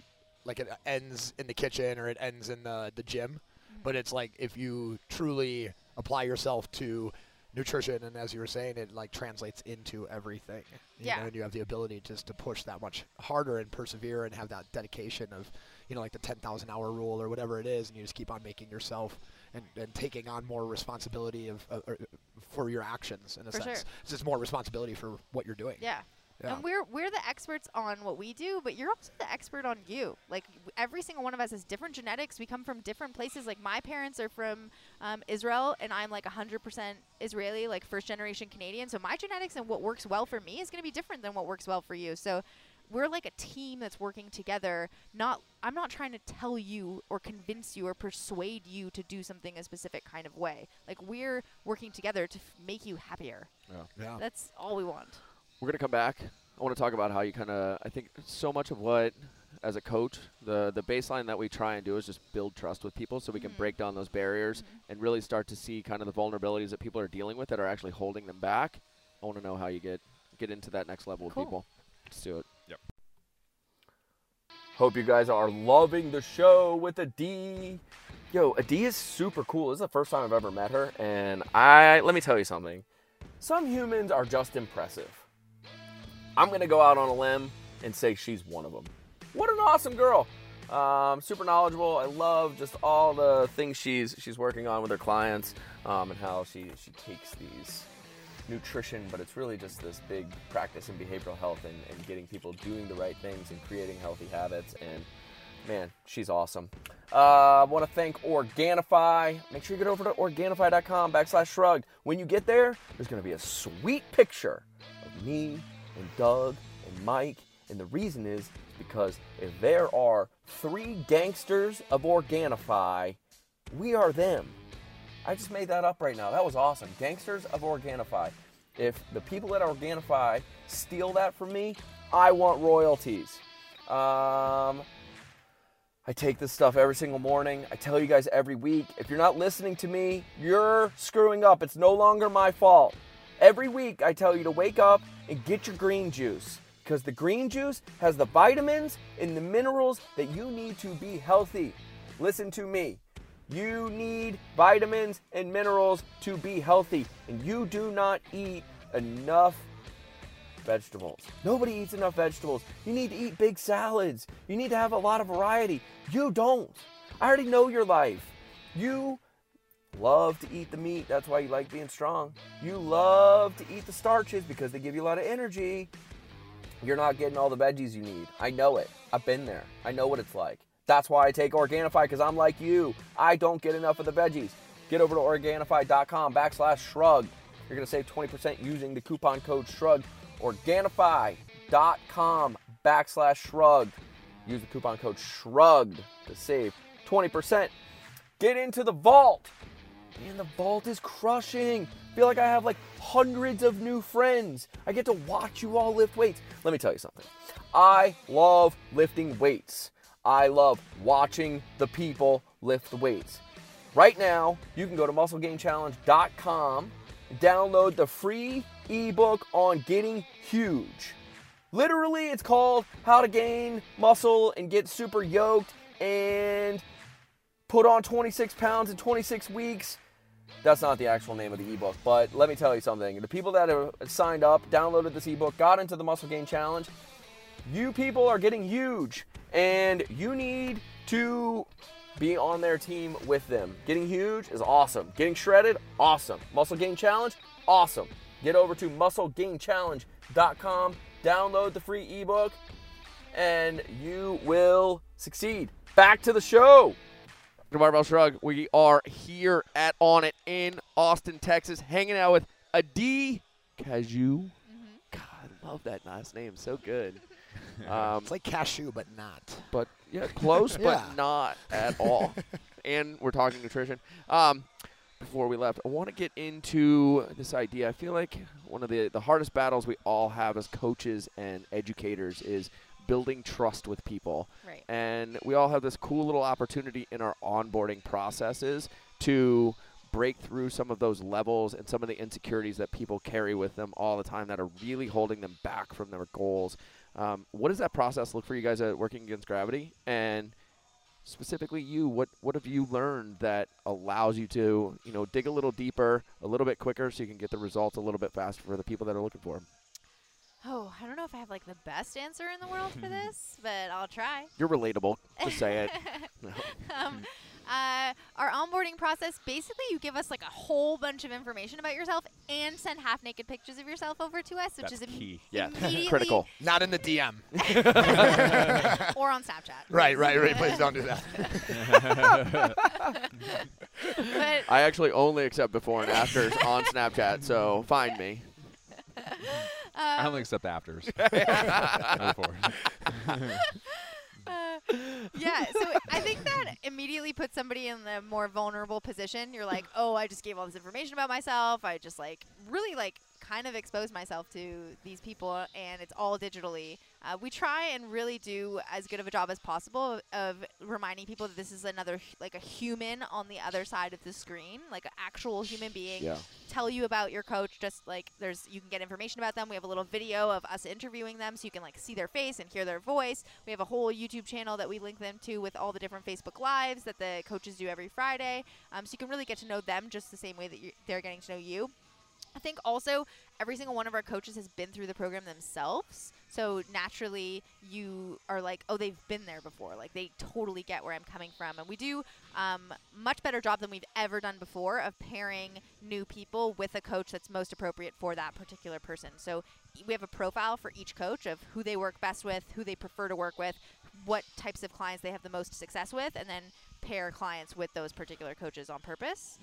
B: it ends in the kitchen or it ends in the gym, but it's like, if you truly apply yourself to nutrition, and as you were saying, it, like, translates into everything. You know, and you have the ability just to push that much harder and persevere and have that dedication of, you know, like the 10,000 hour rule or whatever it is, and you just keep on making yourself and taking on more responsibility for your actions, in a sense.
D: Sure.
B: It's just more responsibility for what you're doing.
D: Yeah. And we're the experts on what we do, but you're also the expert on you. Like, every single one of us has different genetics. We come from different places. Like, my parents are from Israel, and I'm, like, 100% Israeli, like, first-generation Canadian. So my genetics and what works well for me is going to be different than what works well for you. So we're like a team that's working together. I'm not trying to tell you or convince you or persuade you to do something a specific kind of way. Like, we're working together to make you happier.
B: Yeah.
D: That's all we want.
A: We're going to come back. I want to talk about how you kind of, I think so much of what, as a coach, the baseline that we try and do is just build trust with people so we can break down those barriers and really start to see kind of the vulnerabilities that people are dealing with that are actually holding them back. I want to know how you get into that next level with people. Let's do it.
C: Yep.
A: Hope you guys are loving the show with Adi. Yo, Adi is super cool. This is the first time I've ever met her, and let me tell you something. Some humans are just impressive. I'm going to go out on a limb and say she's one of them. What an awesome girl. Super knowledgeable. I love just all the things she's working on with her clients, and how she takes these nutrition, but it's really just this big practice in behavioral health and getting people doing the right things and creating healthy habits. And man, she's awesome. I want to thank Organifi. Make sure you get over to Organifi.com/shrugged. When you get there, there's going to be a sweet picture of me and Doug and Mike. And the reason is because if there are 3 gangsters of Organifi, we are them. I just made that up right now. That was awesome. Gangsters of Organifi. If the people at Organifi steal that from me, I want royalties. I take this stuff every single morning. I tell you guys every week. If you're not listening to me, you're screwing up. It's no longer my fault. Every week I tell you to wake up and get your green juice, because the green juice has the vitamins and the minerals that you need to be healthy. Listen to me. You need vitamins and minerals to be healthy, and you do not eat enough vegetables. Nobody eats enough vegetables. You need to eat big salads. You need to have a lot of variety. You don't. I already know your life. You love to eat the meat. That's why you like being strong. You love to eat the starches because they give you a lot of energy. You're not getting all the veggies you need. I know it. I've been there. I know what it's like. That's why I take Organifi, because I'm like you. I don't get enough of the veggies. Get over to Organifi.com/shrugged. You're going to save 20% using the coupon code shrugged. Organifi.com/shrugged. Use the coupon code shrugged to save 20%. Get into the vault. Man, the vault is crushing. I feel like I have like hundreds of new friends. I get to watch you all lift weights. Let me tell you something. I love lifting weights. I love watching the people lift the weights. Right now, you can go to musclegainchallenge.com, download the free ebook on getting huge. Literally, it's called How to Gain Muscle and Get Super Yoked and Put on 26 pounds in 26 weeks. That's not the actual name of the ebook, but let me tell you something. The people that have signed up, downloaded this ebook, got into the Muscle Gain Challenge, you people are getting huge, and you need to be on their team with them. Getting huge is awesome. Getting shredded, awesome. Muscle Gain Challenge, awesome. Get over to musclegainchallenge.com, download the free ebook, and you will succeed. Back to the show. The Barbell Shrug. We are here at On It in Austin, Texas, hanging out with Adi Kaju. God, I love that last name. So good.
B: It's like cashew, but not.
A: But yeah, close,
B: Yeah.
A: but not at all. And we're talking nutrition. Before we left, I want to get into this idea. I feel like one of the hardest battles we all have as coaches and educators is building trust with people.
D: Right.
A: And we all have this cool little opportunity in our onboarding processes to break through some of those levels and some of the insecurities that people carry with them all the time that are really holding them back from their goals. What does that process look for you guys at Working Against Gravity? And specifically you, what have you learned that allows you to, dig a little deeper, a little bit quicker so you can get the results a little bit faster for the people that are looking for them?
D: Oh, I don't know if I have like the best answer in the world for this, but I'll try.
A: You're relatable. Just say it.
D: Our onboarding process, basically you give us like a whole bunch of information about yourself and send half-naked pictures of yourself over to us, which
C: That's
D: is
C: key.
A: Yeah,
D: immediately
A: critical.
B: Not in the DM.
D: or on Snapchat.
B: Right. Please don't do that.
D: But
A: I actually only accept before and afters on Snapchat, so find me.
C: I only accept afters.
D: yeah, so I think that immediately puts somebody in the more vulnerable position. You're like, oh, I just gave all this information about myself. I just really kind of exposed myself to these people, and it's all digitally. We try and really do as good of a job as possible of reminding people that this is another, a human on the other side of the screen, like an actual human being.
A: Yeah.
D: Tell you about your coach, just like you can get information about them. We have a little video of us interviewing them so you can see their face and hear their voice. We have a whole YouTube channel that we link them to with all the different Facebook Lives that the coaches do every Friday. So you can really get to know them just the same way that they're getting to know you. I think also every single one of our coaches has been through the program themselves. So naturally you are like, oh, they've been there before. Like they totally get where I'm coming from. And we do much better job than we've ever done before of pairing new people with a coach that's most appropriate for that particular person. So we have a profile for each coach of who they work best with, who they prefer to work with, what types of clients they have the most success with, and then pair clients with those particular coaches on purpose.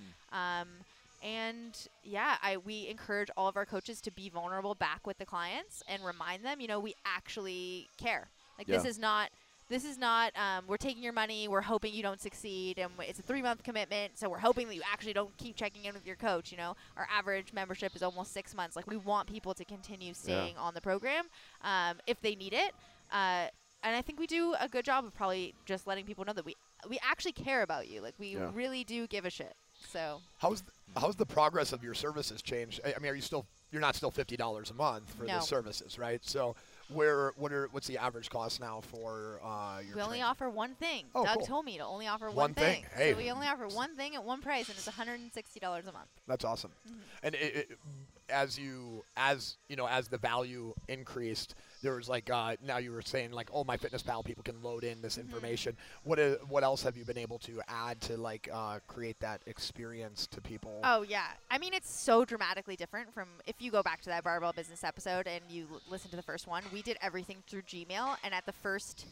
D: And yeah, we encourage all of our coaches to be vulnerable back with the clients and remind them, we actually care. Like this is not, we're taking your money, we're hoping you don't succeed, and it's a 3-month commitment, so we're hoping that you actually don't keep checking in with your coach. Our average membership is almost 6 months. Like we want people to continue staying on the program if they need it. And I think we do a good job of probably just letting people know that we actually care about you. Like we really do give a shit. So
B: how's the progress of your services changed? I mean, you're not still $50 a month for the services, right? So what's the average cost now for your?
D: We only offer one thing.
B: Oh,
D: Doug
B: cool.
D: to me to only offer one thing.
B: Hey.
D: So we only offer one thing at one price, and it's $160 a month.
B: That's awesome. And as the value increased, there was like now you were saying like, oh, MyFitnessPal people can load in this information. What else have you been able to add to like create that experience to people?
D: Oh yeah, I mean it's so dramatically different from if you go back to that Barbell Business episode and you listen to the first one. We did everything through Gmail, and at the first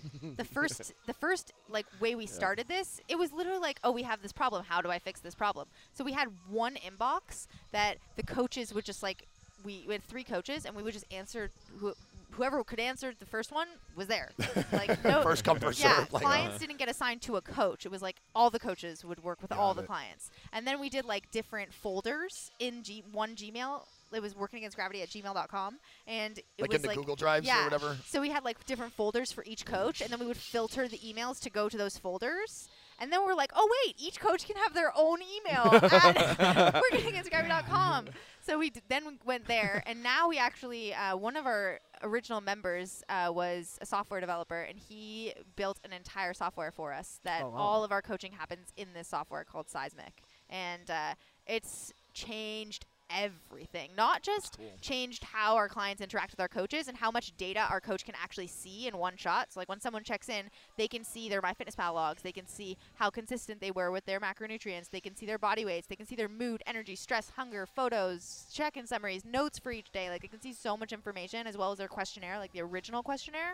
D: like way we started this, it was literally like, oh, we have this problem. How do I fix this problem? So we had one inbox that the coaches would just like. We had 3 coaches, and we would just answer whoever could answer the first one was there. Like no
B: first come first
D: yeah,
B: serve. Like,
D: clients didn't get assigned to a coach. It was like all the coaches would work with all the clients. And then we did like different folders in one Gmail. It was workingagainstgravity@gmail.com, and it
B: like
D: was
B: in the
D: like
B: Google Drives or whatever.
D: So we had like different folders for each coach, and then we would filter the emails to go to those folders. And then we're like, oh wait, each coach can have their own email at workingagainstgravity.com. So we went there, and now we actually one of our original members was a software developer, and he built an entire software for us that all of our coaching happens in this software called Seismic, and it's changed everything. Not just changed how our clients interact with our coaches and how much data our coach can actually see in one shot. So like when someone checks in, they can see their MyFitnessPal logs, they can see how consistent they were with their macronutrients, they can see their body weights, they can see their mood, energy, stress, hunger, photos, check-in summaries, notes for each day. Like they can see so much information, as well as their questionnaire, like the original questionnaire.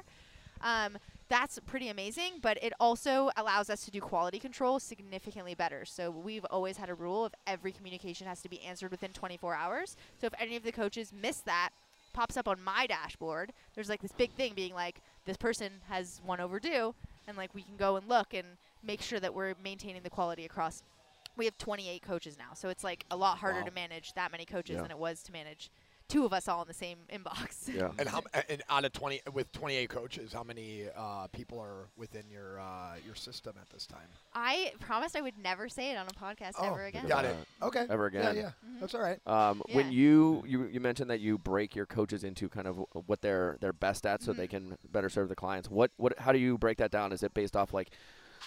D: That's pretty amazing, but it also allows us to do quality control significantly better. So we've always had a rule of every communication has to be answered within 24 hours. So if any of the coaches miss that, pops up on my dashboard, there's like this big thing being like, this person has one overdue, and like we can go and look and make sure that we're maintaining the quality across. We have 28 coaches now, so it's like a lot harder to manage that many coaches than it was to manage 2 of us all in the same inbox.
A: Yeah.
B: And out of 28 coaches, how many people are within your system at this time?
D: I promised I would never say it on a podcast ever again.
B: Got it. Okay.
A: Ever again.
B: Yeah. That's all right.
A: When you mentioned that you break your coaches into kind of what they're best at so they can better serve the clients. How do you break that down? Is it based off like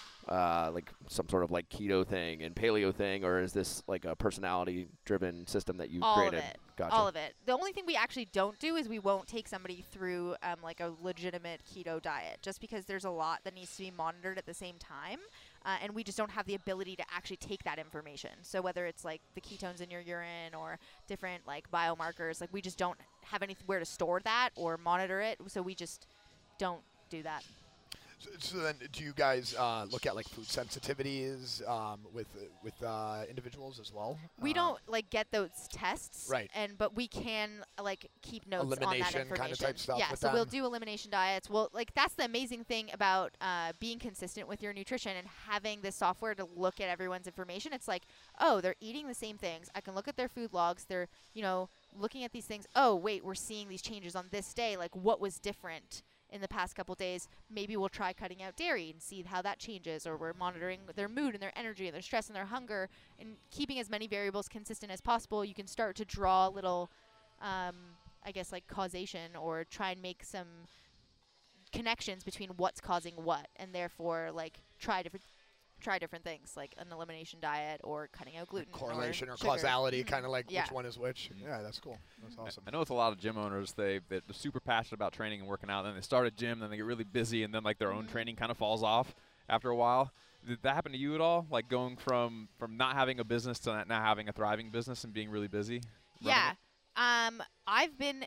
A: some sort of like keto thing and paleo thing, or is this like a personality driven system that you created?
D: Of it.
A: Gotcha.
D: All of it. The only thing we actually don't do is we won't take somebody through like a legitimate keto diet, just because there's a lot that needs to be monitored at the same time. And we just don't have the ability to actually take that information. So whether it's like the ketones in your urine or different like biomarkers, like we just don't have anywhere to store that or monitor it. So we just don't do that.
B: So then, do you guys look at like food sensitivities with individuals as well?
D: We don't like get those tests,
B: right?
D: But we can like keep notes on that information.
B: Kind of type stuff.
D: Yeah,
B: with
D: so
B: them.
D: we'll do elimination diets. Well, like that's the amazing thing about being consistent with your nutrition and having this software to look at everyone's information. It's like, oh, they're eating the same things. I can look at their food logs. They're looking at these things. Oh, wait, we're seeing these changes on this day. Like, what was different in the past couple days? Maybe we'll try cutting out dairy and see how that changes, or we're monitoring their mood and their energy and their stress and their hunger, and keeping as many variables consistent as possible. You can start to draw a little, I guess, like causation, or try and make some connections between what's causing what, and therefore like try different try different things like an elimination diet or cutting out gluten.
B: Correlation or
D: sugar.
B: causality, kind of like
D: Yeah.
B: which one is which. Yeah, that's cool. That's awesome.
C: I know with a lot of gym owners, they're super passionate about training and working out. Then they start a gym, then they get really busy, and then like their own training kind of falls off after a while. Did that happen to you at all? Like going from not having a business to now having a thriving business and being really busy?
D: Yeah. I've been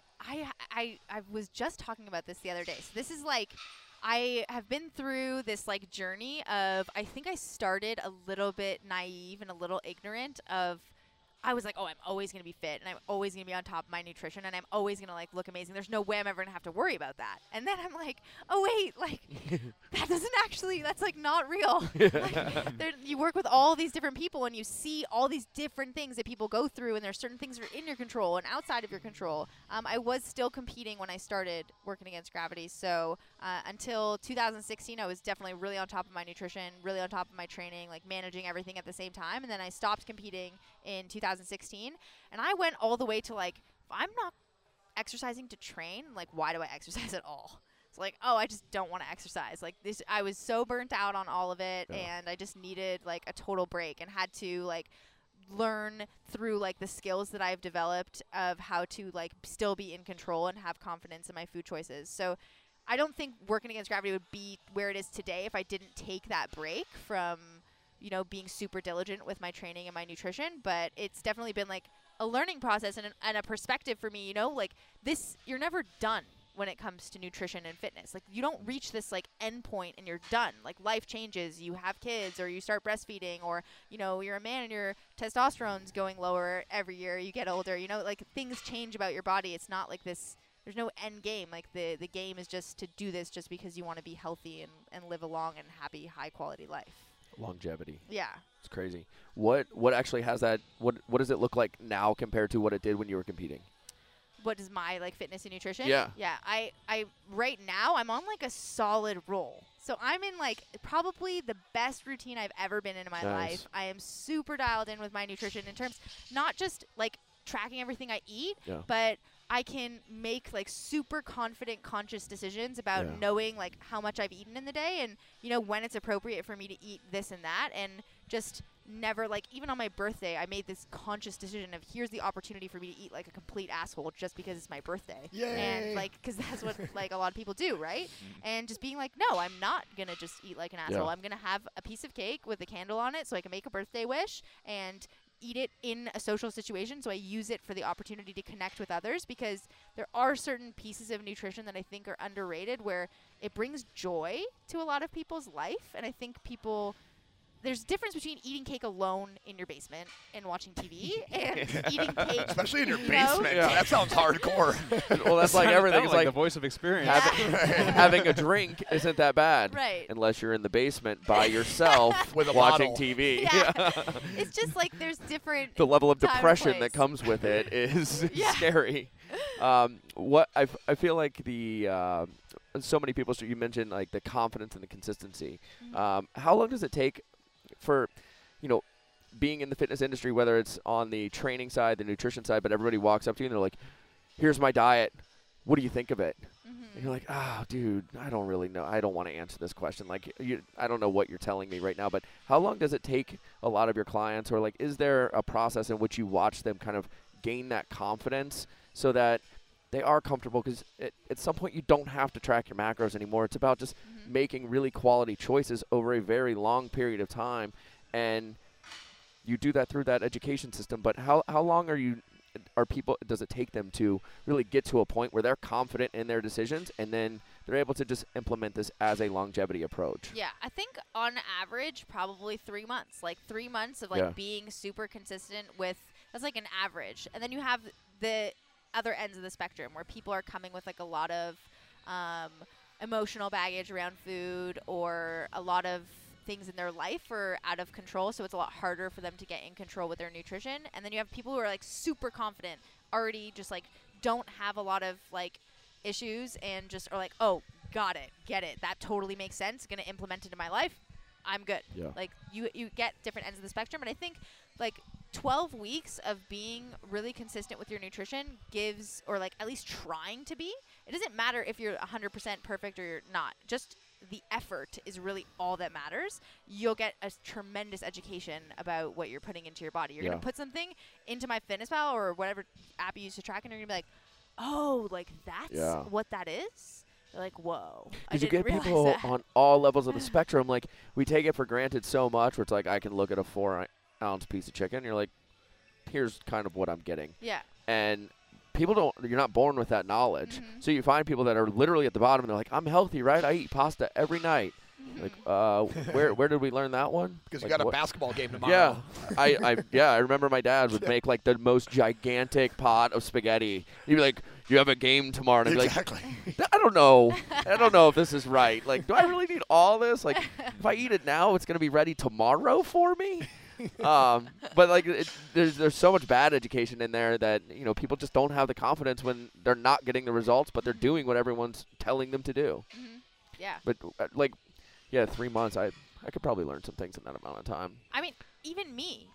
D: I was just talking about this the other day. So this is like I have been through this like journey of I think I started a little bit naive and a little ignorant of I was like, oh, I'm always going to be fit and I'm always going to be on top of my nutrition and I'm always going to like look amazing. There's no way I'm ever going to have to worry about that. And then I'm like, oh, wait, like that doesn't actually, that's like not real. Like, you work with all these different people and you see all these different things that people go through and there's certain things that are in your control and outside of your control. I was still competing when I started working against gravity. So until 2016, I was definitely really on top of my nutrition, really on top of my training, like managing everything at the same time. And then I stopped competing in 2016 and I went all the way to like, if I'm not exercising to train, like why do I exercise at all? It's like, oh, I just don't want to exercise. Like this, I was so burnt out on all of it and I just needed like a total break and had to like learn through like the skills that I've developed of how to like still be in control and have confidence in my food choices. So I don't think working against gravity would be where it is today if I didn't take that break from, you know, being super diligent with my training and my nutrition. But it's definitely been like a learning process and a perspective for me, you know, like this, you're never done when it comes to nutrition and fitness. Like you don't reach this like end point and you're done. Like life changes, you have kids or you start breastfeeding or, you know, you're a man and your testosterone's going lower every year you get older, you know, like things change about your body. It's not like this, there's no end game. Like the game is just to do this just because you want to be healthy and live a long and happy, high quality life.
A: Longevity.
D: Yeah.
A: It's crazy. What actually has that? What does it look like now compared to what it did when you were competing?
D: What is my like fitness and nutrition?
A: Yeah.
D: Yeah. I right now I'm on like a solid roll. So I'm in like probably the best routine I've ever been in my life. I am super dialed in with my nutrition in terms not just like tracking everything I eat, but I can make like super confident, conscious decisions about knowing like how much I've eaten in the day and, you know, when it's appropriate for me to eat this and that and just never like even on my birthday, I made this conscious decision of here's the opportunity for me to eat like a complete asshole just because it's my birthday.
B: Yay.
D: And like, cause that's what like a lot of people do. Right. And just being like, no, I'm not going to just eat like an asshole. I'm going to have a piece of cake with a candle on it so I can make a birthday wish and eat it in a social situation, so I use it for the opportunity to connect with others because there are certain pieces of nutrition that I think are underrated where it brings joy to a lot of people's life, and I think people there's a difference between eating cake alone in your basement and watching TV and eating cake.
B: Especially in your
D: you
B: basement.
D: know?
B: That sounds hardcore.
A: Well, that's like everything. It's
C: like
A: like
C: the voice of experience.
A: having a drink isn't that bad.
D: Right.
A: Unless you're in the basement by yourself
B: with a
A: watching
B: bottle.
A: TV.
D: Yeah. It's just like there's different
A: The level of
D: time and
A: depression
D: place.
A: that comes with it is
D: Yeah.
A: scary. What I feel like the so many people. So you mentioned like the confidence and the consistency. How long does it take for, you know, being in the fitness industry, whether it's on the training side, the nutrition side, but everybody walks up to you and they're like, "Here's my diet. What do you think of it?" And you're like, "Oh, dude, I don't really know. I don't want to answer this question. Like, I don't know what you're telling me right now." But how long does it take a lot of your clients, or like, is there a process in which you watch them kind of gain that confidence so that they are comfortable? Because at some point you don't have to track your macros anymore. It's about just making really quality choices over a very long period of time, and you do that through that education system. But how long does it take them to really get to a point where they're confident in their decisions and then they're able to just implement this as a longevity approach?
D: Yeah, I think on average, probably 3 months. Like 3 months of like being super consistent with, that's like an average. And then you have the other ends of the spectrum where people are coming with like a lot of emotional baggage around food, or a lot of things in their life are out of control, so it's a lot harder for them to get in control with their nutrition. And then you have people who are like super confident, already just like don't have a lot of like issues and just are like, oh, got it, get it, that totally makes sense, gonna implement it in my life, I'm good. Like you get different ends of the spectrum, and I think like 12 weeks of being really consistent with your nutrition gives, or like at least trying to be, it doesn't matter if you're 100% perfect or you're not, just the effort is really all that matters, you'll get a tremendous education about what you're putting into your body. You're going to put something into MyFitnessPal or whatever app you use to track, and you're going to be like, oh, like that's what that is? You're like, whoa.
A: Because you get people on all levels of the spectrum. Like, we take it for granted so much where it's like, I can look at a 4-ounce piece of chicken, and you're like, here's kind of what I'm getting.
D: Yeah.
A: And people you're not born with that knowledge. So you find people that are literally at the bottom, and they're like, I'm healthy, right? I eat pasta every night. Like, where did we learn that one?
B: Because
A: like,
B: you got a basketball game tomorrow.
A: Yeah, I remember my dad would make like the most gigantic pot of spaghetti. He'd be like, you have a game tomorrow, and I'd be like, I don't know if this is right. Like, do I really need all this? Like, if I eat it now, it's gonna be ready tomorrow for me. But like, there's so much bad education in there that people just don't have the confidence when they're not getting the results, but they're doing what everyone's telling them to do.
D: Yeah.
A: But 3 months, I could probably learn some things in that amount of time.
D: I mean, even me,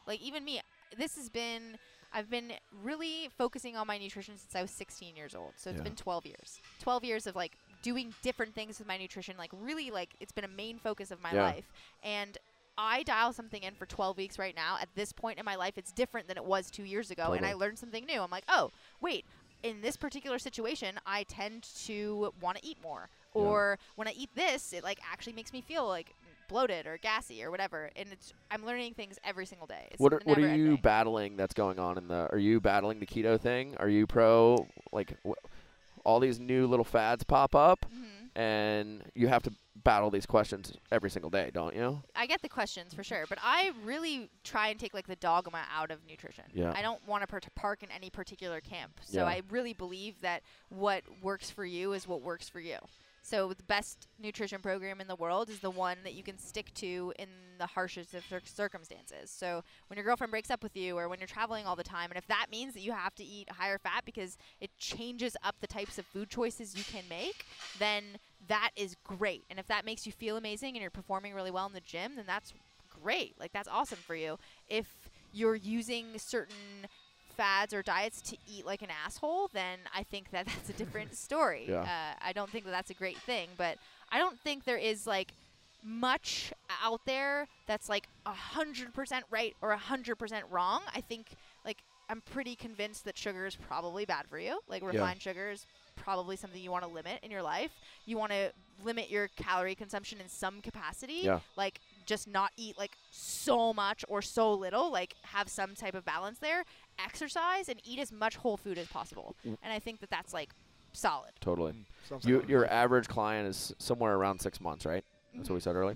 D: I've been really focusing on my nutrition since I was 16 years old. So it's been 12 years. 12 years of like doing different things with my nutrition, like really like it's been a main focus of my life. And I dial something in for 12 weeks right now. At this point in my life, it's different than it was 2 years ago.
A: Totally.
D: And I learned something new. I'm like, oh, wait, in this particular situation, I tend to want to eat more. Or when I eat this, it like actually makes me feel like bloated or gassy or whatever. And I'm learning things every single day. It's
A: What are you
D: never-ending.
A: battling that's going on are you battling the keto thing? Are you pro, like, all these new little fads pop up, and you have to battle these questions every single day, don't you?
D: I get the questions for sure, but I really try and take like the dogma out of nutrition.
A: Yeah.
D: I don't want to park in any particular camp. So I really believe that what works for you is what works for you. So the best nutrition program in the world is the one that you can stick to in the harshest of circumstances. So when your girlfriend breaks up with you or when you're traveling all the time, and if that means that you have to eat higher fat because it changes up the types of food choices you can make, then that is great. And if that makes you feel amazing and you're performing really well in the gym, then that's great. Like, that's awesome for you. If you're using certain fads or diets to eat like an asshole, then I think that that's a different story. I don't think that that's a great thing, but I don't think there is like much out there that's like 100% right or 100% wrong. I think like I'm pretty convinced that sugar is probably bad for you. Like refined sugar is probably something you want to limit in your life. You want to limit your calorie consumption in some capacity. Like just not eat like so much or so little, like have some type of balance there. Exercise and eat as much whole food as possible. And I think that that's like solid.
A: Totally. Your average client is somewhere around 6 months, right? That's what we said earlier.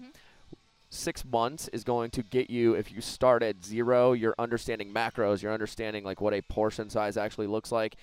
A: 6 months is going to get you, if you start at 0, you're understanding macros, you're understanding like what a portion size actually looks like,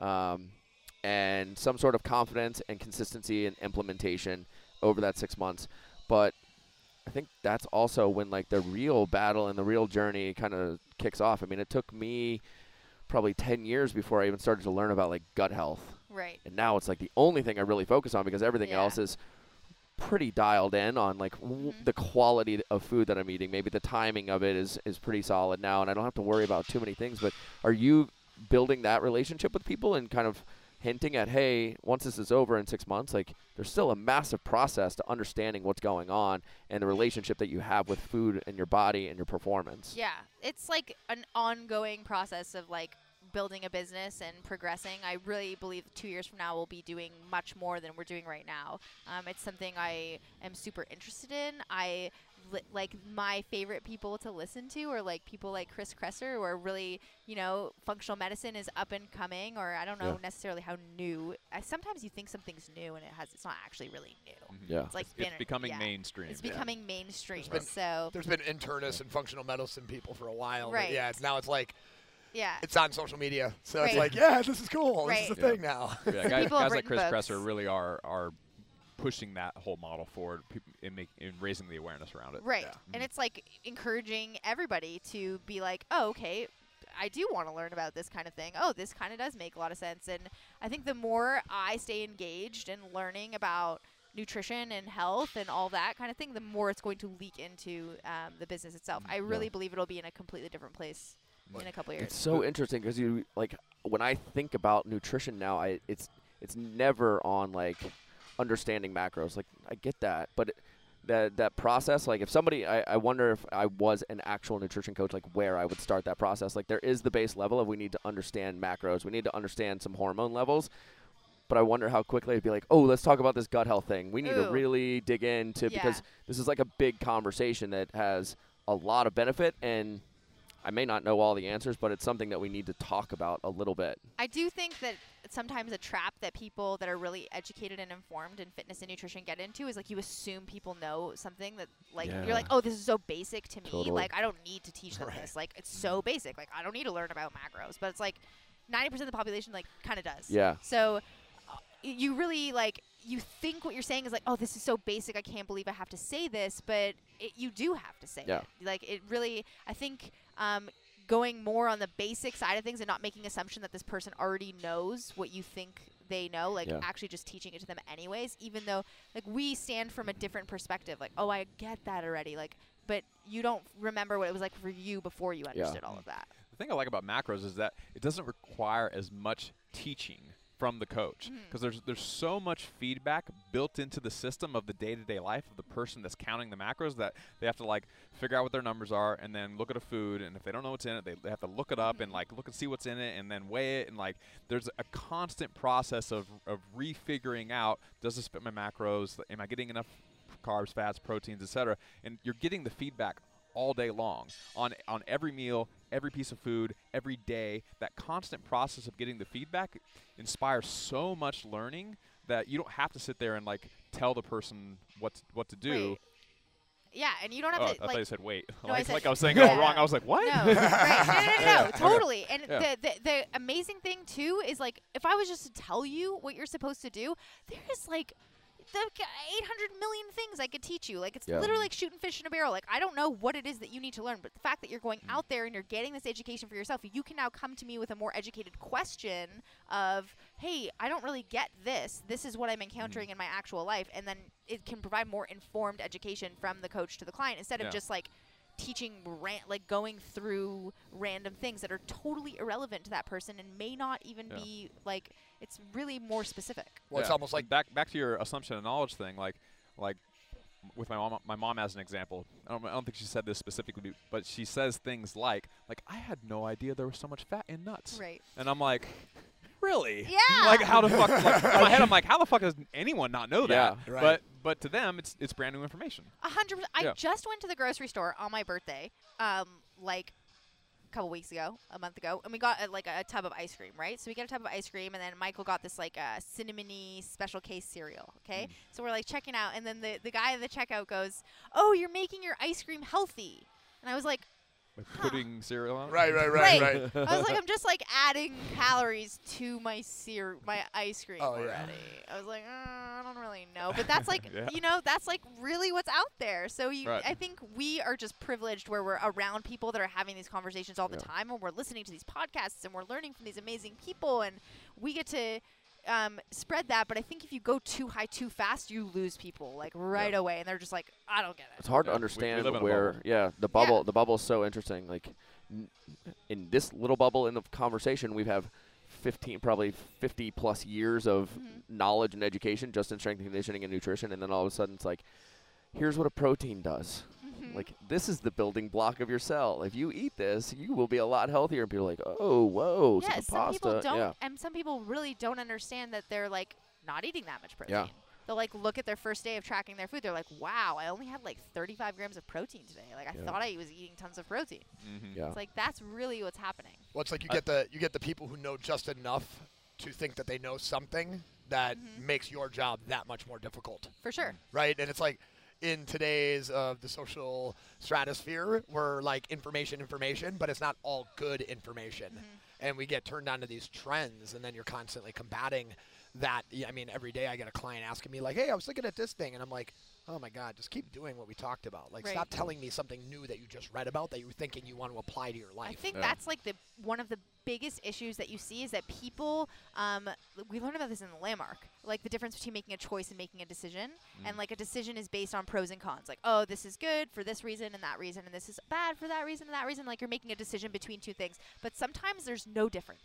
A: and some sort of confidence and consistency and implementation over that 6 months. But I think that's also when like the real battle and the real journey kind of kicks off. I mean, it took me probably 10 years before I even started to learn about like gut health.
D: Right.
A: And now it's like the only thing I really focus on because everything else is pretty dialed in on like the quality of food that I'm eating. Maybe the timing of it is pretty solid now, and I don't have to worry about too many things. But are you building that relationship with people and kind of hinting at, hey, once this is over in 6 months, like there's still a massive process to understanding what's going on and the relationship that you have with food and your body and your performance?
D: Yeah, it's like an ongoing process of like building a business and progressing. I really believe 2 years from now we'll be doing much more than we're doing right now. It's something I am super interested in. Like my favorite people to listen to are like people like Chris Kresser, who are really, functional medicine is up and coming, or I don't know necessarily how new. Sometimes you think something's new and it's not actually really new.
A: Yeah.
D: It's like
C: it's becoming mainstream.
D: It's becoming mainstream.
B: There's been internists and functional medicine people for a while.
D: Right.
B: Now it's like,
D: yeah,
B: it's on social media, so it's like, this is cool.
D: Right.
B: This is a thing now.
C: Guys like Chris Kresser really are pushing that whole model forward in raising the awareness around it.
D: Right. And it's like encouraging everybody to be like, oh, okay, I do want to learn about this kind of thing. Oh, this kind of does make a lot of sense. And I think the more I stay engaged in learning about nutrition and health and all that kind of thing, the more it's going to leak into the business itself. I really believe it'll be in a completely different place in a couple of years.
A: It's so interesting because when I think about nutrition now, it's never on like understanding macros. Like, I get that, but that process, like if somebody, I wonder if I was an actual nutrition coach, like where I would start that process. Like there is the base level of we need to understand macros. We need to understand some hormone levels. But I wonder how quickly I'd be like, oh, let's talk about this gut health thing. We need to really dig into because this is like a big conversation that has a lot of benefit, and I may not know all the answers, but it's something that we need to talk about a little bit.
D: I do think that sometimes a trap that people that are really educated and informed in fitness and nutrition get into is like you assume people know something that like you're like, oh, this is so basic to me.
A: Totally.
D: Like I don't need to teach them this. Like it's so basic. Like I don't need to learn about macros. But it's like 90% of the population like kind of does.
A: Yeah.
D: So you really like you think what you're saying is like, oh, this is so basic. I can't believe I have to say this, but you do have to say it. Like it really, I think. Going more on the basic side of things and not making assumption that this person already knows what you think they know, like actually just teaching it to them anyways, even though like we stand from a different perspective, like, oh, I get that already, like, but you don't remember what it was like for you before you understood all of that.
C: The thing I like about macros is that it doesn't require as much teaching from the coach because there's so much feedback built into the system of the day-to-day life of the person that's counting the macros that they have to like figure out what their numbers are and then look at a food, and if they don't know what's in it, they have to look it up and like look and see what's in it and then weigh it, and like there's a constant process of refiguring out, does this fit my macros, am I getting enough carbs, fats, proteins, etc., and you're getting the feedback all day long on every meal, every piece of food, every day. That constant process of getting the feedback inspires so much learning that you don't have to sit there and like tell the person what to do.
D: Right. Yeah, and you don't have to.
C: I thought you said wait.
D: No, I
C: was saying it all wrong. I was like, what?
D: No, right. No, totally. And the amazing thing too is like if I was just to tell you what you're supposed to do, there's like. The 800 million things I could teach you. Like, it's literally like shooting fish in a barrel. Like, I don't know what it is that you need to learn, but the fact that you're going out there and you're getting this education for yourself, you can now come to me with a more educated question of, hey, I don't really get this. This is what I'm encountering in my actual life. And then it can provide more informed education from the coach to the client instead of just, like, teaching, like going through random things that are totally irrelevant to that person and may not even be like, it's really more specific.
B: Well, it's almost like
C: back to your assumption of knowledge thing. Like with my mom as an example. I don't think she said this specifically, but she says things like I had no idea there was so much fat in nuts.
D: Right.
C: And I'm like, really?
D: Yeah.
C: Like how the fuck? Like, in my head, I'm like, how the fuck does anyone not know that?
A: Yeah.
B: Right.
C: But to them, it's brand new information.
D: 100%. I just went to the grocery store on my birthday, like a couple weeks ago, a month ago, and we got like a tub of ice cream, right? So we get a tub of ice cream, and then Michael got this like cinnamony special case cereal. Okay, so we're like checking out, and then the guy at the checkout goes, "Oh, you're making your ice cream healthy," and I was like.
C: Like putting cereal on it?
B: Right.
D: I was like, I'm just like adding calories to my ice cream already. I was like, I don't really know. But that's like, you know, that's like really what's out there. So I think we are just privileged where we're around people that are having these conversations all the time, and we're listening to these podcasts, and we're learning from these amazing people, and we get to spread that. But I think if you go too high too fast, you lose people like right away, and they're just like, I don't get it.
A: It's hard to understand
C: we live in
A: where the bubble is so interesting. Like in this little bubble in the conversation, we have 50 plus years of knowledge and education just in strength and conditioning and nutrition, and then all of a sudden it's like, here's what a protein does. Like, this is the building block of your cell. If you eat this, you will be a lot healthier. And people are like, oh, whoa,
D: yeah,
A: some
D: some
A: pasta.
D: people don't, and some people really don't understand that they're like not eating that much protein.
A: Yeah.
D: They'll like look at their first day of tracking their food. They're like, wow, I only had like 35 grams of protein today. Like I thought I was eating tons of protein.
A: Yeah.
D: It's like that's really what's happening.
B: Well, it's like you get the people who know just enough to think that they know something that makes your job that much more difficult.
D: For sure.
B: Right, and it's like. In today's the social stratosphere, we're like information, but it's not all good information. And we get turned on to these trends, and then you're constantly combating that. I mean, every day I get a client asking me like, hey, I was looking at this thing, and I'm like, oh my God, just keep doing what we talked about. Like, stop telling me something new that you just read about that you're thinking you want to apply to your life.
D: I think that's like one of the biggest issues that you see is that people, we learned about this in the Landmark, like the difference between making a choice and making a decision. And like a decision is based on pros and cons. Like, oh, this is good for this reason and that reason, and this is bad for that reason and that reason. Like you're making a decision between two things. But sometimes there's no difference.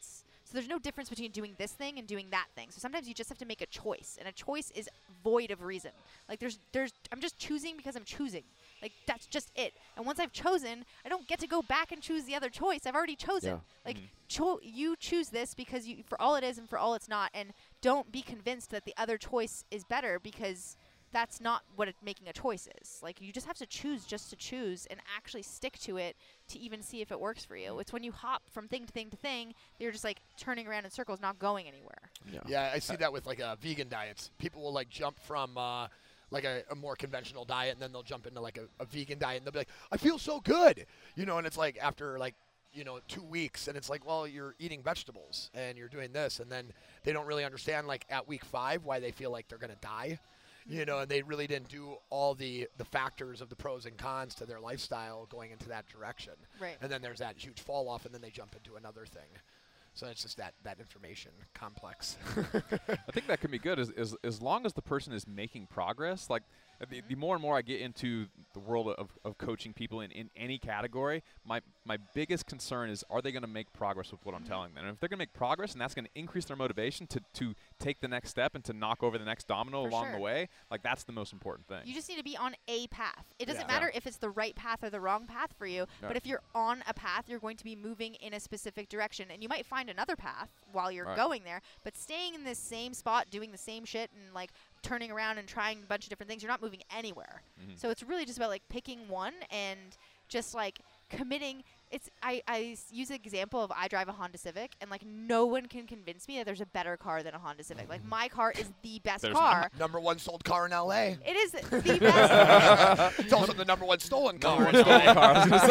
D: So there's no difference between doing this thing and doing that thing. So sometimes you just have to make a choice, and a choice is void of reason. Like I'm just choosing because I'm choosing. Like that's just it. And once I've chosen, I don't get to go back and choose the other choice. I've already chosen. Like you choose this because for all it is and for all it's not, and don't be convinced that the other choice is better, because that's not what making a choice is. Like, you just have to choose just to choose and actually stick to it to even see if it works for you. It's when you hop from thing to thing to thing that you're just, like, turning around in circles, not going anywhere.
B: Yeah, I see that with, like, vegan diets. People will, like, jump from, like, a more conventional diet, and then they'll jump into, like, a vegan diet, and they'll be like, I feel so good. You know, and it's, like, after, like, 2 weeks, and it's like, well, you're eating vegetables, and you're doing this, and then they don't really understand, like, at week 5 why they feel like they're going to die. And they really didn't do all the factors of the pros and cons to their lifestyle going into that direction.
D: Right.
B: And then there's that huge fall off, and then they jump into another thing. So it's just that information complex.
C: I think that can be good as long as the person is making progress. Like, the more and more I get into the world of coaching people in any category, my biggest concern is, are they going to make progress with what I'm telling them? And if they're going to make progress and that's going to increase their motivation to take the next step and to knock over the next domino along the way, like, that's the most important thing.
D: You just need to be on a path. It doesn't matter if it's the right path or the wrong path for you, but if you're on a path, you're going to be moving in a specific direction. And you might find another path while you're going there, but staying in this same spot, doing the same shit, and, like, turning around and trying a bunch of different things, you're not moving anywhere. So it's really just about, like, picking one and just, like, committing. I use the example of I drive a Honda Civic, and, like, no one can convince me that there's a better car than a Honda Civic. Like, my car is the best car.
B: Number 1 sold car in L.A.
D: It is the best.
B: It's also the number 1 stolen car.
C: I was gonna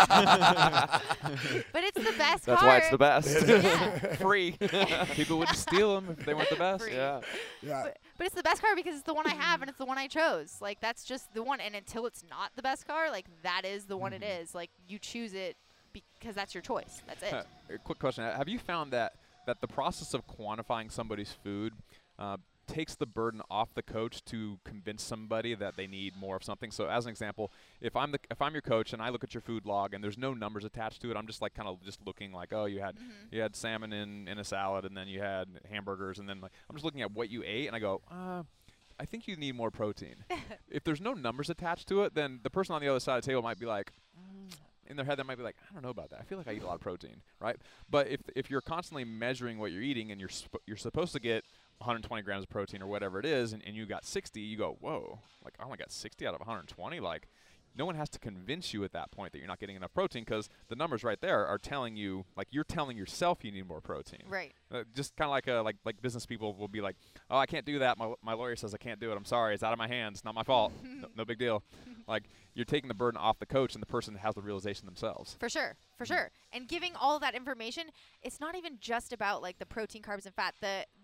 D: say. But it's the best
A: That's
D: car.
A: That's why it's the best.
D: Yeah.
C: Free. People would steal them if they weren't the best.
D: Free.
A: Yeah.
D: But it's the best car because it's the one I have and it's the one I chose. Like, that's just the one. And until it's not the best car, like, that is the one it is. Like, you choose it because that's your choice. That's it.
C: A quick question. Have you found that the process of quantifying somebody's food takes the burden off the coach to convince somebody that they need more of something? So as an example, if I'm your coach and I look at your food log and there's no numbers attached to it, I'm just, like, kind of just looking like, oh, you had salmon in a salad, and then you had hamburgers, and then, like, I'm just looking at what you ate, and I go, I think you need more protein. If there's no numbers attached to it, then the person on the other side of the table might be like, in their head, they might be like, I don't know about that. I feel like I eat a lot of protein, right? But if you're constantly measuring what you're eating and you're supposed to get 120 grams of protein or whatever it is, and you got 60, you go, whoa, like, I only got 60 out of 120. Like, no one has to convince you at that point that you're not getting enough protein, because the numbers right there are telling you, like, you're telling yourself you need more protein.
D: Right.
C: Just kind of like business people will be like, oh, I can't do that. My lawyer says I can't do it. I'm sorry. It's out of my hands. It's not my fault. No big deal. Like, you're taking the burden off the coach, and the person has the realization themselves.
D: For sure. For sure. And giving all of that information, it's not even just about, like, the protein, carbs, and fat.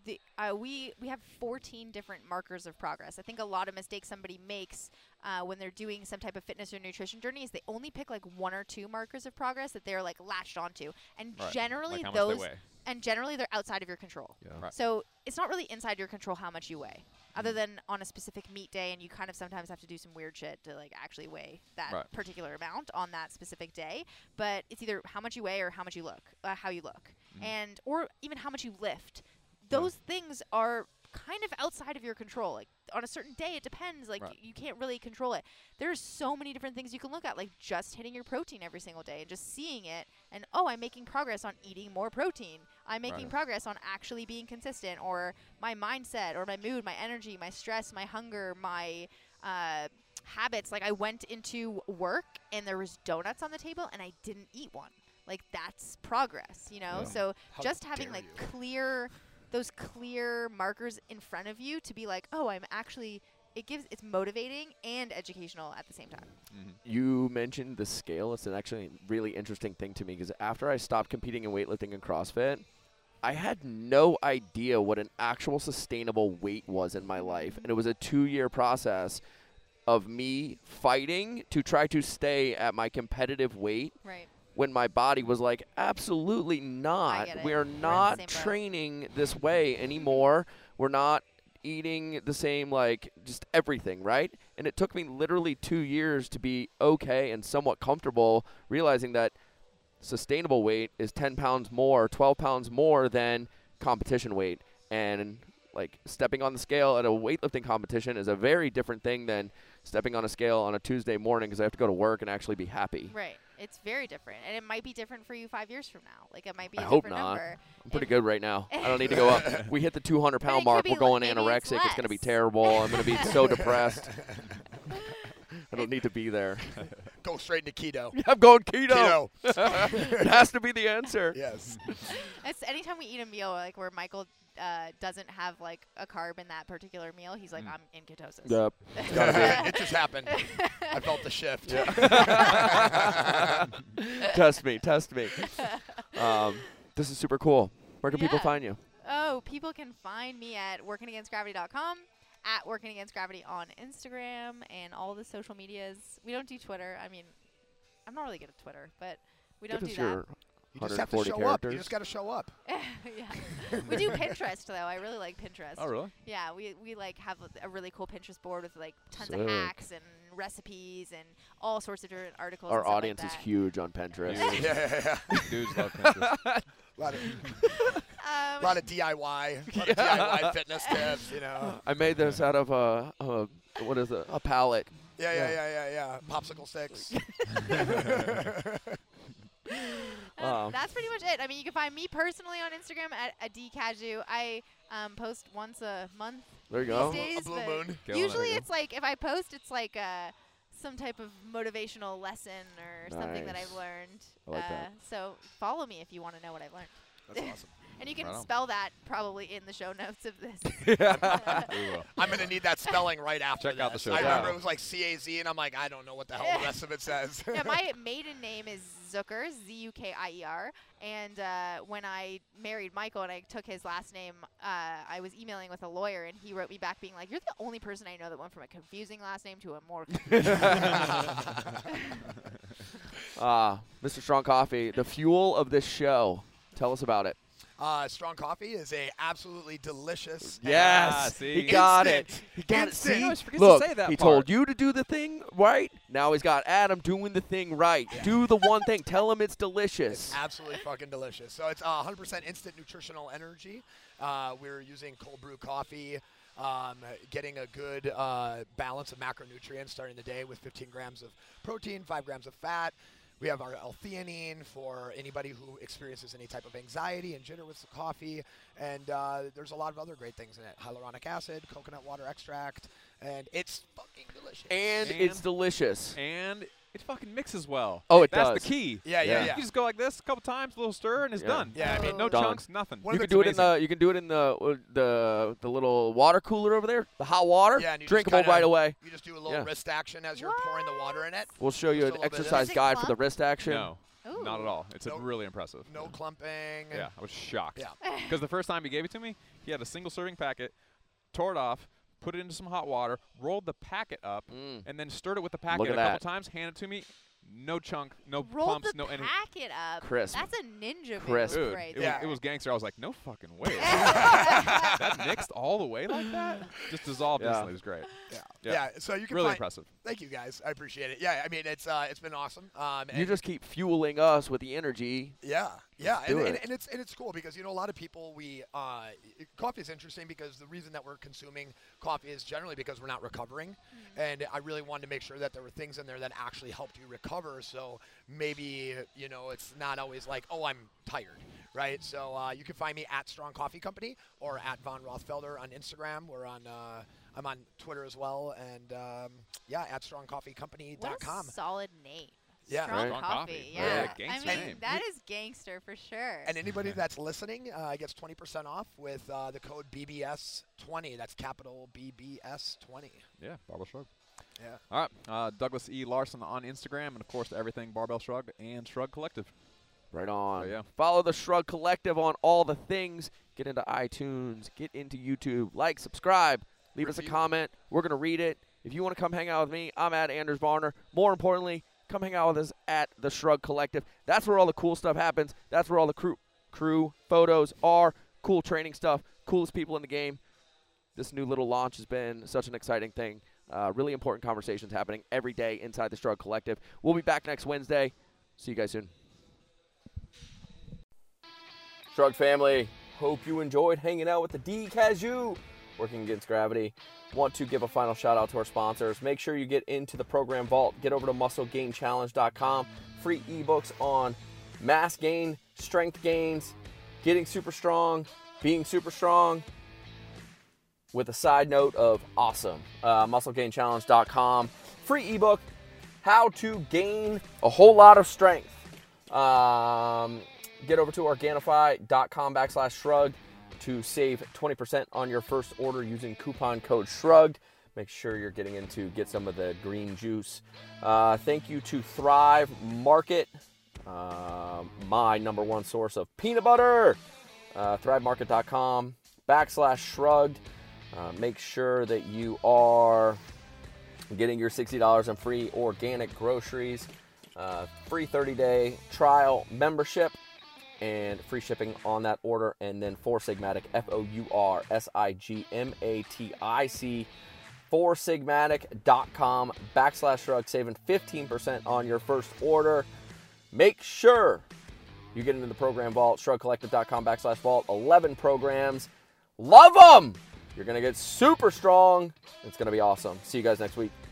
D: We have 14 different markers of progress. I think a lot of mistakes somebody makes when they're doing some type of fitness or nutrition journey is they only pick, like, 1 or 2 markers of progress that they're, like, latched onto. And generally
C: like how much they weigh.
D: And generally they're outside of your control.
A: Yeah.
C: Right.
D: So it's not really inside your control how much you weigh, other than on a specific meet day, and you kind of sometimes have to do some weird shit to, like, actually weigh that particular amount on that specific day. But it's either how much you weigh or how much you look, how you look, and or even how much you lift. Those things are kind of outside of your control. Like, on a certain day, it depends. Like, you can't really control it. There's so many different things you can look at, like just hitting your protein every single day and just seeing it, and, oh, I'm making progress on eating more protein. I'm making progress on actually being consistent, or my mindset, or my mood, my energy, my stress, my hunger, my habits. Like, I went into work and there was donuts on the table and I didn't eat one. Like, that's progress, you know? So just having, like, those clear markers in front of you to be like, oh, I'm actually, it's motivating and educational at the same time.
A: You mentioned the scale. It's an actually really interesting thing to me, because after I stopped competing in weightlifting and CrossFit, I had no idea what an actual sustainable weight was in my life. And it was a 2-year process of me fighting to try to stay at my competitive weight.
D: Right.
A: When my body was like, absolutely not. We are not training this way anymore. We're not eating the same, like, just everything, right? And it took me literally 2 years to be okay and somewhat comfortable realizing that sustainable weight is 10 pounds more, 12 pounds more than competition weight. And like stepping on the scale at a weightlifting competition is a very different thing than stepping on a scale on a Tuesday morning because I have to go to work and actually be happy.
D: Right. It's very different. And it might be different for you 5 years from now. Like, it might be a
A: I hope
D: different
A: not.
D: number.
A: I'm pretty good right now. I don't need to go up. We hit the 200-pound mark. We're going anorexic. It's going to be terrible. I'm going to be so depressed. I don't need to be there.
B: Go straight into keto.
A: I'm going keto.
B: Keto.
A: It has to be the answer.
B: Yes.
D: It's anytime we eat a meal, like, where Michael doesn't have, like, a carb in that particular meal, he's like, I'm in ketosis.
A: Yep.
B: It just happened. I felt the shift.
A: Yeah. Test me. This is super cool. Where can people find you?
D: Oh, people can find me at workingagainstgravity.com, at workingagainstgravity on Instagram, and all the social medias. We don't do Twitter. I mean, I'm not really good at Twitter, but we don't do that.
B: You just have to show
A: characters.
B: up. You just got to show up.
D: Yeah. We do Pinterest, though. I really like Pinterest.
C: Oh, really?
D: Yeah, we like have a really cool Pinterest board with like tons of hacks and recipes and all sorts of different articles.
A: Our
D: and stuff
A: audience
D: like
A: is
D: that.
A: huge on Pinterest.
B: Yeah.
C: Dudes love Pinterest.
B: A lot of DIY, DIY fitness tips, you know.
A: I made this out of what is it? A pallet.
B: Yeah. Popsicle sticks.
D: That's pretty much it. I mean, you can find me personally on Instagram at @dcaju. I post once a month.
A: There you go.
D: These days,
B: A blue moon.
D: Usually it's like if I post, it's like some type of motivational lesson or something that
A: Nice.
D: I've learned.
A: I like that.
D: So follow me if you want to know what I've learned.
B: That's awesome.
D: And you can
C: Right on.
D: spell that probably in the show notes of this.
C: We will.
B: I'm going to need that spelling right after
C: Check out the
B: this.
C: show.
B: I
C: Yeah.
B: remember it was like CAZ, and I'm like, I don't know what the hell the rest of it says.
D: Yeah, my maiden name is Zucker, Zukier. And when I married Michael and I took his last name, I was emailing with a lawyer, and he wrote me back being like, you're the only person I know that went from a confusing last name to a more confusing.
A: Mr. Strong Coffee, the fuel of this show. Tell us about it.
B: Strong Coffee is a absolutely delicious.
A: Yes,
C: see?
A: he got
B: Instant.
A: it. He got
B: Instant.
A: it.
C: He always
A: See,
C: forgets to
A: look,
C: say that
A: he
C: part.
A: told you to do the thing right. Now he's got Adam doing the thing right. Do the one thing. Tell him it's delicious.
B: It's absolutely fucking delicious. So it's 100% instant nutritional energy. We're using cold brew coffee, getting a good balance of macronutrients starting the day with 15 grams of protein, 5 grams of fat. We have our L-theanine for anybody who experiences any type of anxiety and jitter with the coffee. And there's a lot of other great things in it. Hyaluronic acid, coconut water extract, and it's fucking delicious.
A: And it's delicious.
C: And it fucking mixes well.
A: Oh, it
C: That's
A: does.
C: the key.
B: Yeah.
C: You just go like this a couple times, a little stir, and it's
A: Yeah.
C: done.
B: Yeah, I mean,
C: no
A: Done.
C: chunks, nothing.
B: One
A: You
B: of
A: can
B: the-
A: do it in the. You can do it in the little water cooler over there. The hot water.
B: Yeah, and you just
A: drinkable
B: kinda-
A: right away.
B: You just do a little
A: Yeah.
B: wrist action as you're pouring the water in it.
A: We'll show you
B: Just a
A: an
B: little bit of
A: exercise
D: Does it
A: guide for the
D: clump?
A: wrist action.
C: No,
D: Ooh.
C: not at all. It's
B: Nope.
C: really impressive.
B: No clumping.
C: Yeah, I was shocked.
B: Yeah.
C: Because the first time he gave it to me, he had a single serving packet, tore it off, put it into some hot water, rolled the packet up, and then stirred it with the packet
A: Look
C: a
A: at
C: couple
A: that.
C: times, handed it to me. No chunk, no
D: Rolled
C: clumps,
D: the
C: no anything.
D: packet up.
A: Crisp.
D: That's a ninja
A: Crisp.
D: move
C: Dude,
D: right
C: it,
D: there.
C: was, it was gangster. I was like, no fucking way. that mixed all the way like that? Just dissolved
A: Yeah.
C: instantly. It was great.
B: Yeah. So you can
C: Really
B: find.
C: impressive.
B: Thank you guys. I appreciate it. Yeah. I mean, it's been awesome.
A: You
B: And
A: just keep fueling us with the energy.
B: Yeah,
A: do
B: and
A: it.
B: it's cool because a lot of people coffee is interesting because the reason that we're consuming coffee is generally because we're not recovering, and I really wanted to make sure that there were things in there that actually helped you recover. So maybe it's not always like, oh, I'm tired, right? So you can find me at Strong Coffee Company or at Von Rothfelder on Instagram. I'm on Twitter as well, and at strongcoffeecompany.com.
D: What a solid name.
B: Yeah.
D: Strong
A: Right.
D: coffee.
C: Yeah,
D: Yeah. I
C: gangster
D: mean,
C: name.
D: that is gangster for sure.
B: And anybody that's listening gets 20% off with the code BBS20. That's capital BBS20.
C: Yeah, Barbell Shrug.
B: Yeah.
C: All right. Douglas E. Larson on Instagram, and, of course, everything Barbell Shrug and Shrug Collective.
A: Right on.
C: Oh, yeah.
A: Follow the Shrug Collective on all the things. Get into iTunes. Get into YouTube. Like, subscribe. Leave us a
B: Review.
A: comment. We're going to read it. If you want to come hang out with me, I'm at Anders Varner. More importantly, come hang out with us at the Shrug Collective. That's where all the cool stuff happens. That's where all the crew photos are. Cool training stuff. Coolest people in the game. This new little launch has been such an exciting thing. Really important conversations happening every day inside the Shrug Collective. We'll be back next Wednesday. See you guys soon. Shrug family, hope you enjoyed hanging out with the D Cashew, working against gravity. Want to give a final shout out to our sponsors. Make sure you get into the program vault. Get over to musclegainchallenge.com. Free ebooks on mass gain, strength gains, getting super strong, being super strong, with a side note of awesome. Musclegainchallenge.com. Free ebook, how to gain a whole lot of strength. Get over to Organifi.com/shrug to save 20% on your first order using coupon code SHRUGGED. Make sure you're getting in to get some of the green juice. Thank you to Thrive Market, my number one source of peanut butter. ThriveMarket.com/shrugged. Make sure that you are getting your $60 in free organic groceries, free 30-day trial membership, and free shipping on that order. And then Four Sigmatic, FOURSIGMATIC, foursigmatic.com/shrug, saving 15% on your first order. Make sure you get into the program vault, shrugcollective.com/vault. 11 programs. Love them! You're going to get super strong. It's going to be awesome. See you guys next week.